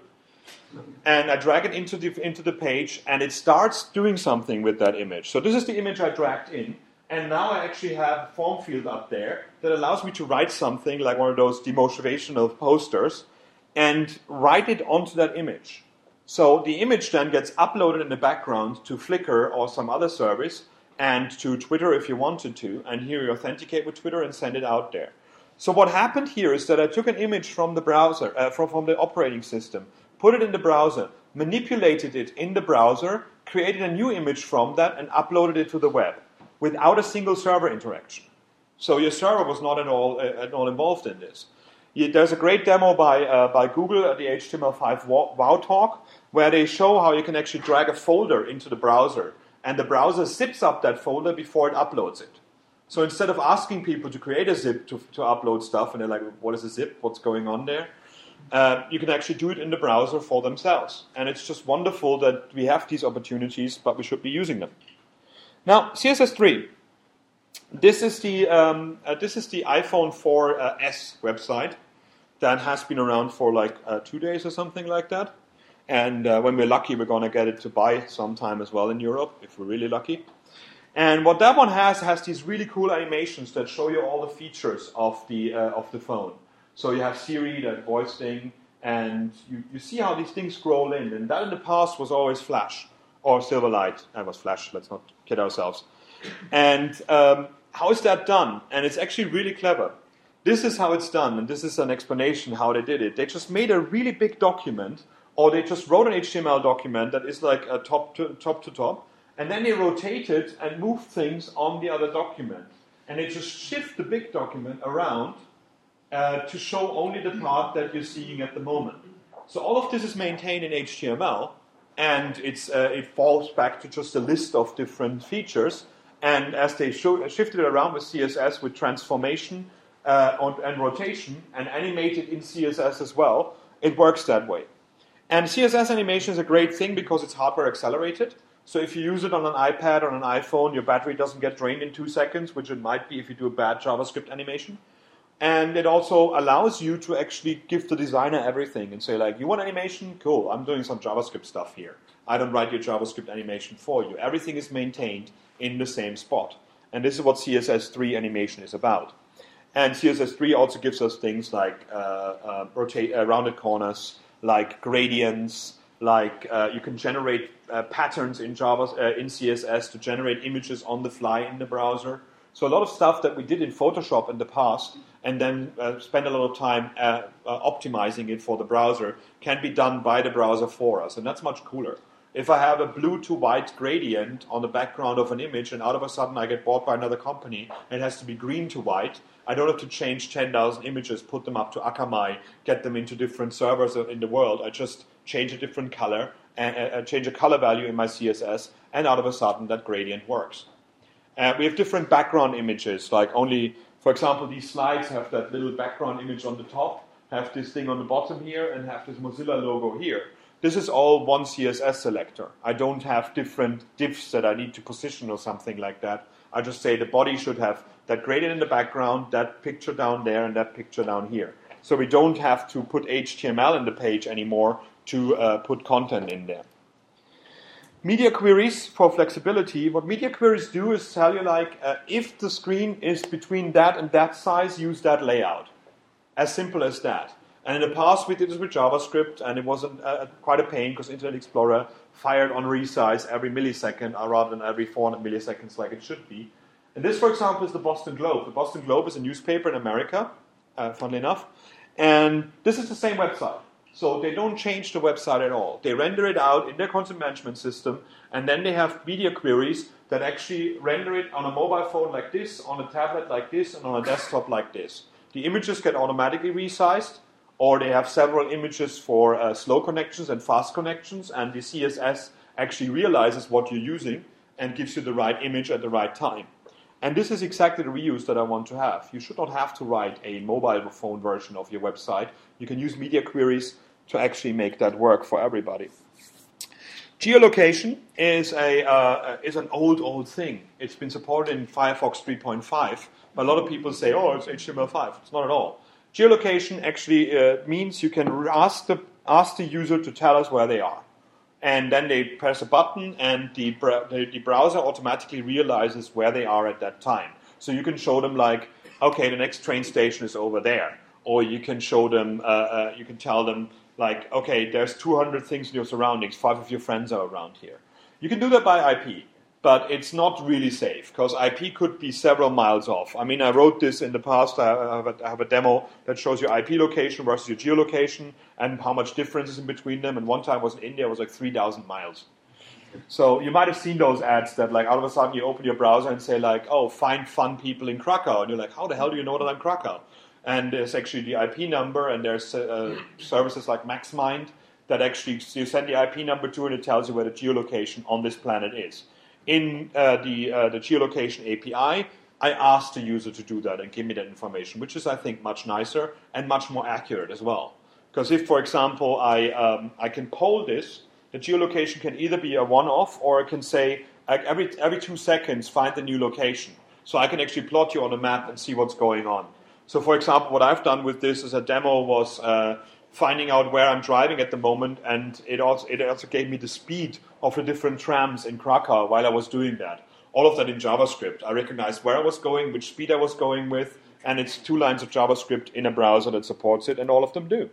And I drag it into the page, and it starts doing something with that image. So this is the image I dragged in, and now I actually have a form field up there that allows me to write something like one of those demotivational posters, and write it onto that image. So the image then gets uploaded in the background to Flickr or some other service, and to Twitter if you wanted to, and here you authenticate with Twitter and send it out there. So what happened here is that I took an image from the browser, from the operating system, put it in the browser, manipulated it in the browser, created a new image from that, and uploaded it to the web without a single server interaction. So your server was not at all involved in this. There's a great demo by Google at the HTML5 Wow Talk, where they show how you can actually drag a folder into the browser, and the browser zips up that folder before it uploads it. So instead of asking people to create a zip to upload stuff, and they're like, what is a zip? What's going on there? You can actually do it in the browser for themselves. And it's just wonderful that we have these opportunities, but we should be using them. Now, CSS3. This is the iPhone 4S website that has been around for like 2 days or something like that. And when we're lucky, we're going to get it to buy sometime as well in Europe, if we're really lucky. And what that one has these really cool animations that show you all the features of the phone. So you have Siri, that voice thing, and you see how these things scroll in. And that in the past was always Flash or Silverlight. That was Flash, let's not kid ourselves. And how is that done? And it's actually really clever. This is how it's done, and this is an explanation how they did it. They just made a really big document, or they just wrote an HTML document that is like a top to top, and then they rotate it and move things on the other document. And they just shift the big document around to show only the part that you're seeing at the moment. So all of this is maintained in HTML, and it falls back to just a list of different features. And as they shifted it around with CSS, with transformation and rotation, and animated in CSS as well, it works that way. And CSS animation is a great thing because it's hardware accelerated. So if you use it on an iPad or an iPhone, your battery doesn't get drained in 2 seconds, which it might be if you do a bad JavaScript animation. And it also allows you to actually give the designer everything and say, like, you want animation? Cool, I'm doing some JavaScript stuff here. I don't write your JavaScript animation for you. Everything is maintained in the same spot. And this is what CSS3 animation is about. And CSS3 also gives us things like rounded corners, like gradients, like you can generate patterns in in CSS to generate images on the fly in the browser. So a lot of stuff that we did in Photoshop in the past and then spend a lot of time optimizing it for the browser can be done by the browser for us, and that's much cooler. If I have a blue to white gradient on the background of an image and out of a sudden I get bought by another company and it has to be green to white, I don't have to change 10,000 images, put them up to Akamai, get them into different servers in the world. I just change a different color and change a color value in my CSS, and out of a sudden that gradient works. We have different background images, like for example, these slides have that little background image on the top, have this thing on the bottom here, and have this Mozilla logo here. This is all one CSS selector. I don't have different divs that I need to position or something like that. I just say the body should have that gradient in the background, that picture down there, and that picture down here. So we don't have to put HTML in the page anymore to put content in there. Media queries for flexibility. What media queries do is tell you, like, if the screen is between that and that size, use that layout. As simple as that. And in the past, we did this with JavaScript, and it wasn't quite a pain because Internet Explorer fired on resize every millisecond rather than every 400 milliseconds like it should be. And this, for example, is the Boston Globe. The Boston Globe is a newspaper in America, funnily enough. And this is the same website. So they don't change the website at all. They render it out in their content management system, and then they have media queries that actually render it on a mobile phone like this, on a tablet like this, and on a desktop like this. The images get automatically resized, or they have several images for slow connections and fast connections, and the CSS actually realizes what you're using and gives you the right image at the right time. And this is exactly the reuse that I want to have. You should not have to write a mobile phone version of your website. You can use media queries to actually make that work for everybody. Geolocation is an old thing. It's been supported in Firefox 3.5, but a lot of people say, oh, it's HTML5. It's not at all. Geolocation actually means you can ask the user to tell us where they are. And then they press a button, and the browser automatically realizes where they are at that time. So you can show them, like, okay, the next train station is over there. Or you can show them, you can tell them, like, okay, there's 200 things in your surroundings, 5 of your friends are around here. You can do that by IP, but it's not really safe, because IP could be several miles off. I mean, I wrote this in the past. I have a demo that shows your IP location versus your geolocation and how much difference is in between them. And one time I was in India, it was like 3,000 miles. So you might have seen those ads that, like, all of a sudden you open your browser and say, like, oh, find fun people in Krakow. And you're like, how the hell do you know that I'm Krakow? And there's actually the IP number, and there's services like MaxMind that actually you send the IP number to, and it tells you where the geolocation on this planet is. In the geolocation API, I asked the user to do that and give me that information, which is, I think, much nicer and much more accurate as well. Because if, for example, I can poll this, the geolocation can either be a one-off, or it can say, like, every 2 seconds, find the new location. So I can actually plot you on a map and see what's going on. So, for example, what I've done with this as a demo was finding out where I'm driving at the moment, and it also gave me the speed of the different trams in Krakow while I was doing that. All of that in JavaScript. I recognized where I was going, which speed I was going with, and it's 2 lines of JavaScript in a browser that supports it, and all of them do.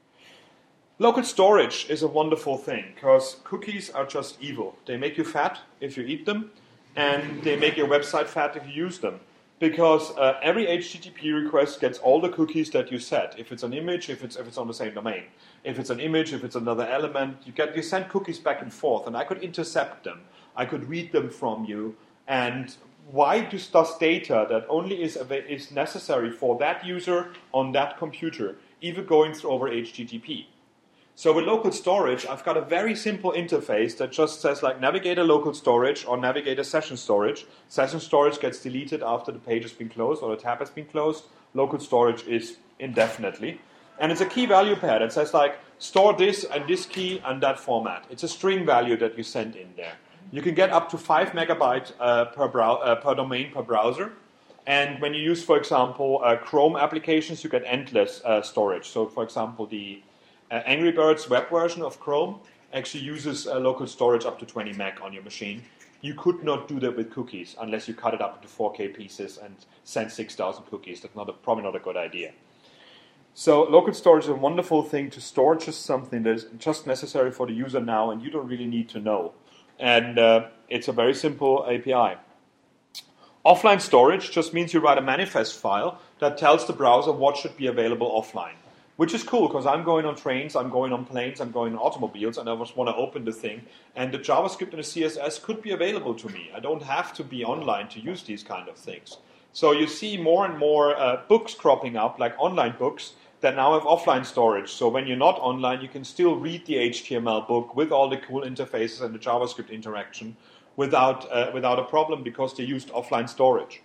Local storage is a wonderful thing, because cookies are just evil. They make you fat if you eat them, and they make your website fat if you use them. Because every HTTP request gets all the cookies that you set. If it's an image, if it's on the same domain. If it's an image, if it's another element, you send cookies back and forth, and I could intercept them. I could read them from you. And why does data that only is necessary for that user on that computer even going through over HTTP? So with local storage, I've got a very simple interface that just says, like, navigate a local storage or navigate a session storage. Session storage gets deleted after the page has been closed or the tab has been closed. Local storage is indefinitely. And it's a key value pair that says, like, store this and this key and that format. It's a string value that you send in there. You can get up to 5 megabytes per domain per browser. And when you use, for example, Chrome applications, you get endless storage. So, for example, the Angry Birds web version of Chrome actually uses local storage up to 20 meg on your machine. You could not do that with cookies unless you cut it up into 4K pieces and send 6,000 cookies. That's probably not a good idea. So local storage is a wonderful thing to store just something that is just necessary for the user now, and you don't really need to know. And it's a very simple API. Offline storage just means you write a manifest file that tells the browser what should be available offline, which is cool because I'm going on trains, I'm going on planes, I'm going on automobiles, and I just want to open the thing. And the JavaScript and the CSS could be available to me. I don't have to be online to use these kind of things. So you see more and more books cropping up, like online books, that now have offline storage. So when you're not online, you can still read the HTML book with all the cool interfaces and the JavaScript interaction without a problem because they used offline storage.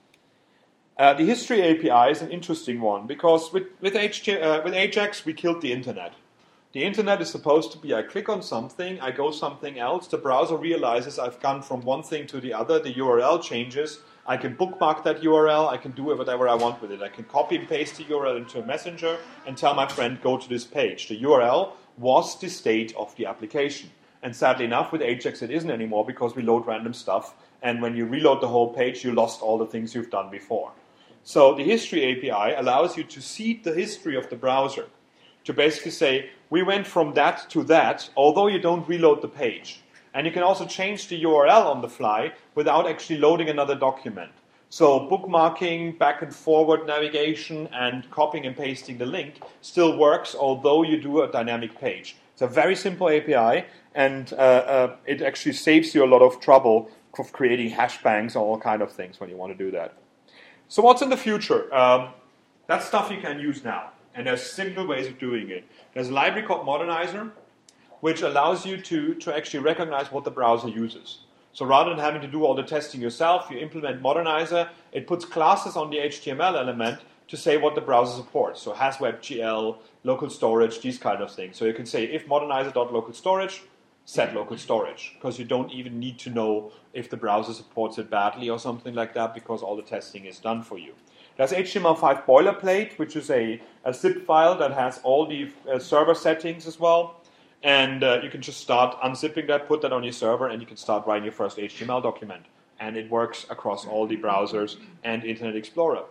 The history API is an interesting one because with Ajax we killed the internet. The internet is supposed to be I click on something, I go something else, the browser realizes I've gone from one thing to the other, the URL changes, I can bookmark that URL, I can do whatever I want with it. I can copy and paste the URL into a messenger and tell my friend, go to this page. The URL was the state of the application. And sadly enough, with Ajax it isn't anymore because we load random stuff, and when you reload the whole page, you lost all the things you've done before. So the history API allows you to see the history of the browser, to basically say, we went from that to that, although you don't reload the page. And you can also change the URL on the fly without actually loading another document. So bookmarking, back and forward navigation, and copying and pasting the link still works, although you do a dynamic page. It's a very simple API, and it actually saves you a lot of trouble of creating hash banks or all kind of things when you want to do that. So what's in the future? That's stuff you can use now, and there's simple ways of doing it. There's a library called Modernizer, which allows you to actually recognize what the browser uses. So rather than having to do all the testing yourself, you implement Modernizer. It puts classes on the HTML element to say what the browser supports. So has WebGL, local storage, these kind of things. So you can say if modernizer.local storage, set local storage, because you don't even need to know if the browser supports it badly or something like that, because all the testing is done for you. There's HTML5 boilerplate, which is a zip file that has all the server settings as well. And you can just start unzipping that, put that on your server, and you can start writing your first HTML document. And it works across all the browsers and Internet Explorer.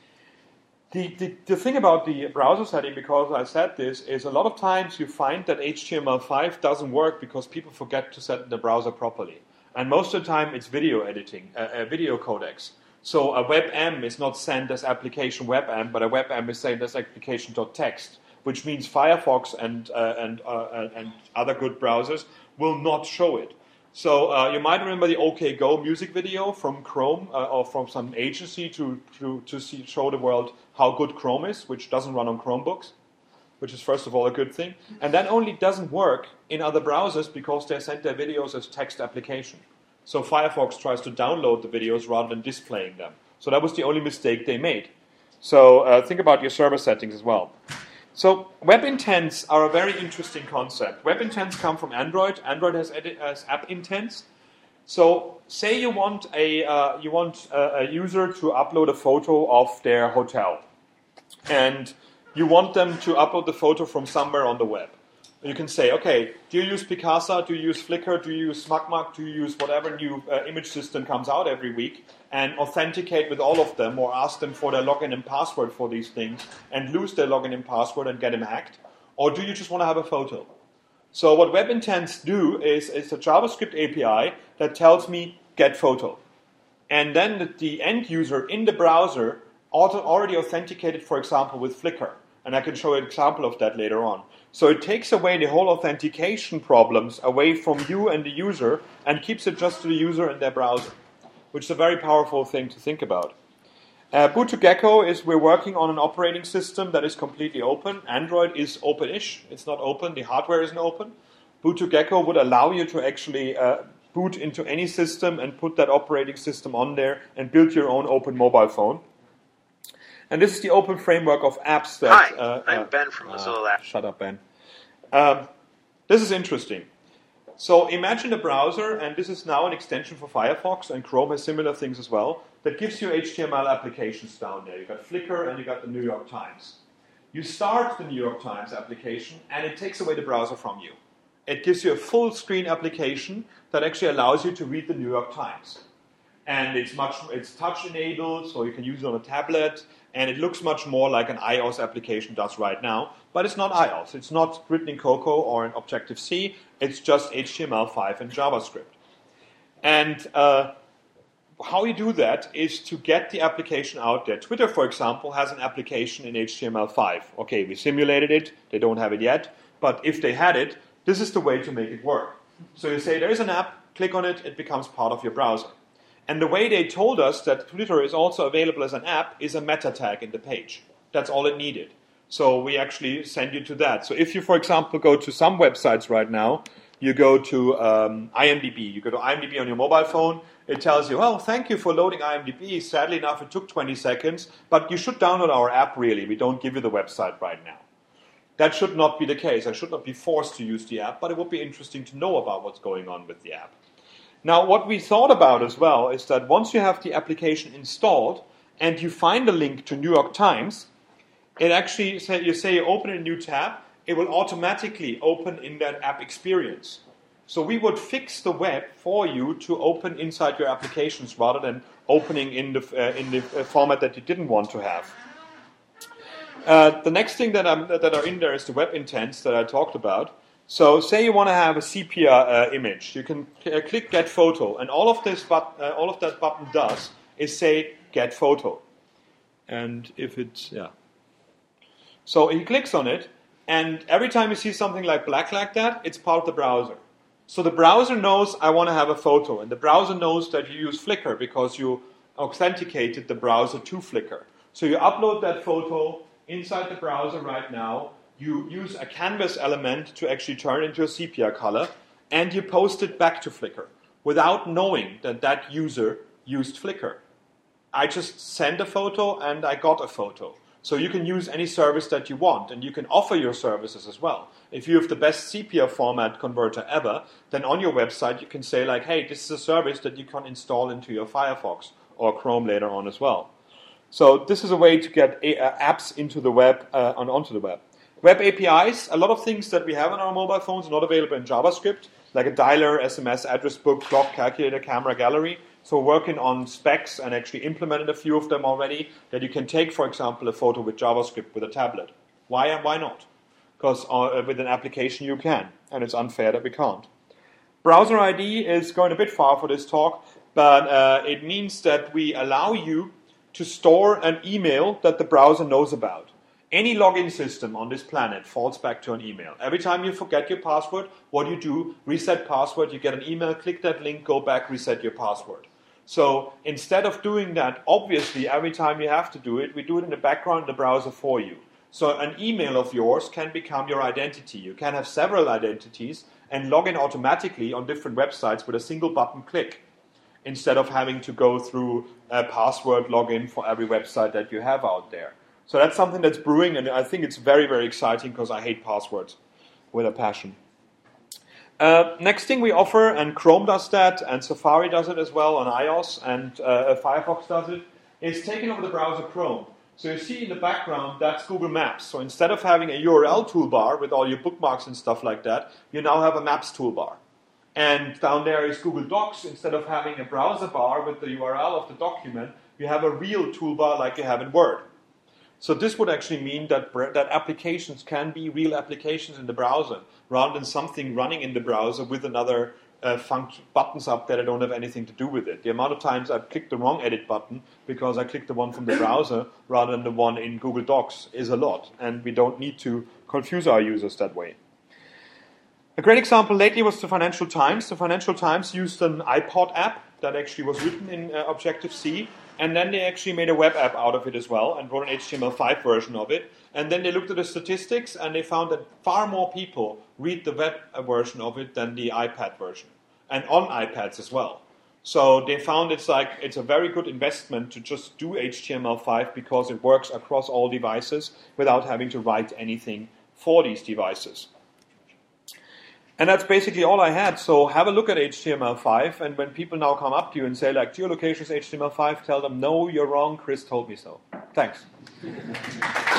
The thing about the browser setting, because I said this, is a lot of times you find that HTML5 doesn't work because people forget to set the browser properly. And most of the time it's video editing, video codecs. So a WebM is not sent as application WebM, but a WebM is sent as application.txt, which means Firefox and other good browsers will not show it. So you might remember the OK Go music video from Chrome or from some agency to show the world how good Chrome is, which doesn't run on Chromebooks, which is first of all a good thing. And that only doesn't work in other browsers because they send their videos as text application. So Firefox tries to download the videos rather than displaying them. So that was the only mistake they made. So think about your server settings as well. So web intents are a very interesting concept. Web intents come from Android. Android has app intents. So say you want a user to upload a photo of their hotel, and you want them to upload the photo from somewhere on the web. You can say, okay, do you use Picasa? Do you use Flickr? Do you use SmugMug? Do you use whatever new image system comes out every week, and authenticate with all of them, or ask them for their login and password for these things and lose their login and password and get them hacked? Or do you just want to have a photo? So what web intents do is it's a JavaScript API that tells me get photo. And then the end user in the browser already authenticated, for example, with Flickr. And I can show an example of that later on. So it takes away the whole authentication problems away from you and the user and keeps it just to the user and their browser, which is a very powerful thing to think about. Boot2Gecko is we're working on an operating system that is completely open. Android is open-ish. It's not open. The hardware isn't open. Boot2Gecko would allow you to actually boot into any system and put that operating system on there and build your own open mobile phone. And this is the open framework of apps that... Hi, I'm Ben from Mozilla Labs. Shut up, Ben. This is interesting. So imagine a browser, and this is now an extension for Firefox, and Chrome has similar things as well, that gives you HTML applications down there. You've got Flickr and you've got the New York Times. You start the New York Times application, and it takes away the browser from you. It gives you a full screen application that actually allows you to read the New York Times. And it's touch enabled, so you can use it on a tablet, and it looks much more like an iOS application does right now, but it's not iOS. It's not written in Cocoa or in Objective-C, it's just HTML5 and JavaScript. And how you do that is to get the application out there. Twitter, for example, has an application in HTML5. Okay, we simulated it, they don't have it yet, but if they had it, this is the way to make it work. So you say there is an app, click on it, it becomes part of your browser. And the way they told us that Twitter is also available as an app is a meta tag in the page. That's all it needed. So we actually send you to that. So if you, for example, go to some websites right now, you go to IMDb. You go to IMDb on your mobile phone. It tells you, oh, thank you for loading IMDb. Sadly enough, it took 20 seconds, but you should download our app, really. We don't give you the website right now. That should not be the case. I should not be forced to use the app, but it would be interesting to know about what's going on with the app. Now, what we thought about as well is that once you have the application installed and you find a link to New York Times, it actually, you open a new tab, it will automatically open in that app experience. So we would fix the web for you to open inside your applications rather than opening in the format that you didn't want to have. The next thing that are in there is the web intents that I talked about. So say you want to have a sepia image. You can click Get Photo, and all of that button does is say Get Photo. And if it's, So he clicks on it, and every time you see something like black like that, it's part of the browser. So the browser knows I want to have a photo, and the browser knows that you use Flickr because you authenticated the browser to Flickr. So you upload that photo inside the browser right now. You use a canvas element to actually turn it into a sepia color, and you post it back to Flickr without knowing that that user used Flickr. I just sent a photo and I got a photo. So you can use any service that you want, and you can offer your services as well. If you have the best sepia format converter ever, then on your website you can say like, hey, this is a service that you can install into your Firefox or Chrome later on as well. So this is a way to get apps into the web and onto the web. Web APIs, a lot of things that we have on our mobile phones are not available in JavaScript, like a dialer, SMS, address book, clock, calculator, camera, gallery. So we're working on specs and actually implemented a few of them already that you can take, for example, a photo with JavaScript with a tablet. Why not? Because with an application you can, and it's unfair that we can't. Browser ID is going a bit far for this talk, but it means that we allow you to store an email that the browser knows about. Any login system on this planet falls back to an email. Every time you forget your password, what you do, reset password, you get an email, click that link, go back, reset your password. So instead of doing that, obviously, every time you have to do it, we do it in the background in the browser for you. So an email of yours can become your identity. You can have several identities and log in automatically on different websites with a single button click, instead of having to go through a password login for every website that you have out there. So that's something that's brewing, and I think it's very, very exciting because I hate passwords with a passion. Next thing we offer, and Chrome does that, and Safari does it as well on iOS, and Firefox does it, is taking over the browser Chrome. So you see in the background, that's Google Maps. So instead of having a URL toolbar with all your bookmarks and stuff like that, you now have a Maps toolbar. And down there is Google Docs. Instead of having a browser bar with the URL of the document, you have a real toolbar like you have in Word. So this would actually mean that applications can be real applications in the browser, rather than something running in the browser with another buttons up there that don't have anything to do with it. The amount of times I've clicked the wrong edit button because I clicked the one from the browser rather than the one in Google Docs is a lot, and we don't need to confuse our users that way. A great example lately was the Financial Times. The Financial Times used an iPod app that actually was written in Objective-C, and then they actually made a web app out of it as well and wrote an HTML5 version of it. And then they looked at the statistics and they found that far more people read the web version of it than the iPad version, and on iPads as well. So they found it's a very good investment to just do HTML5 because it works across all devices without having to write anything for these devices. And that's basically all I had. So have a look at HTML5, and when people now come up to you and say, like, geolocation is HTML5, tell them, no, you're wrong, Chris told me so. Thanks.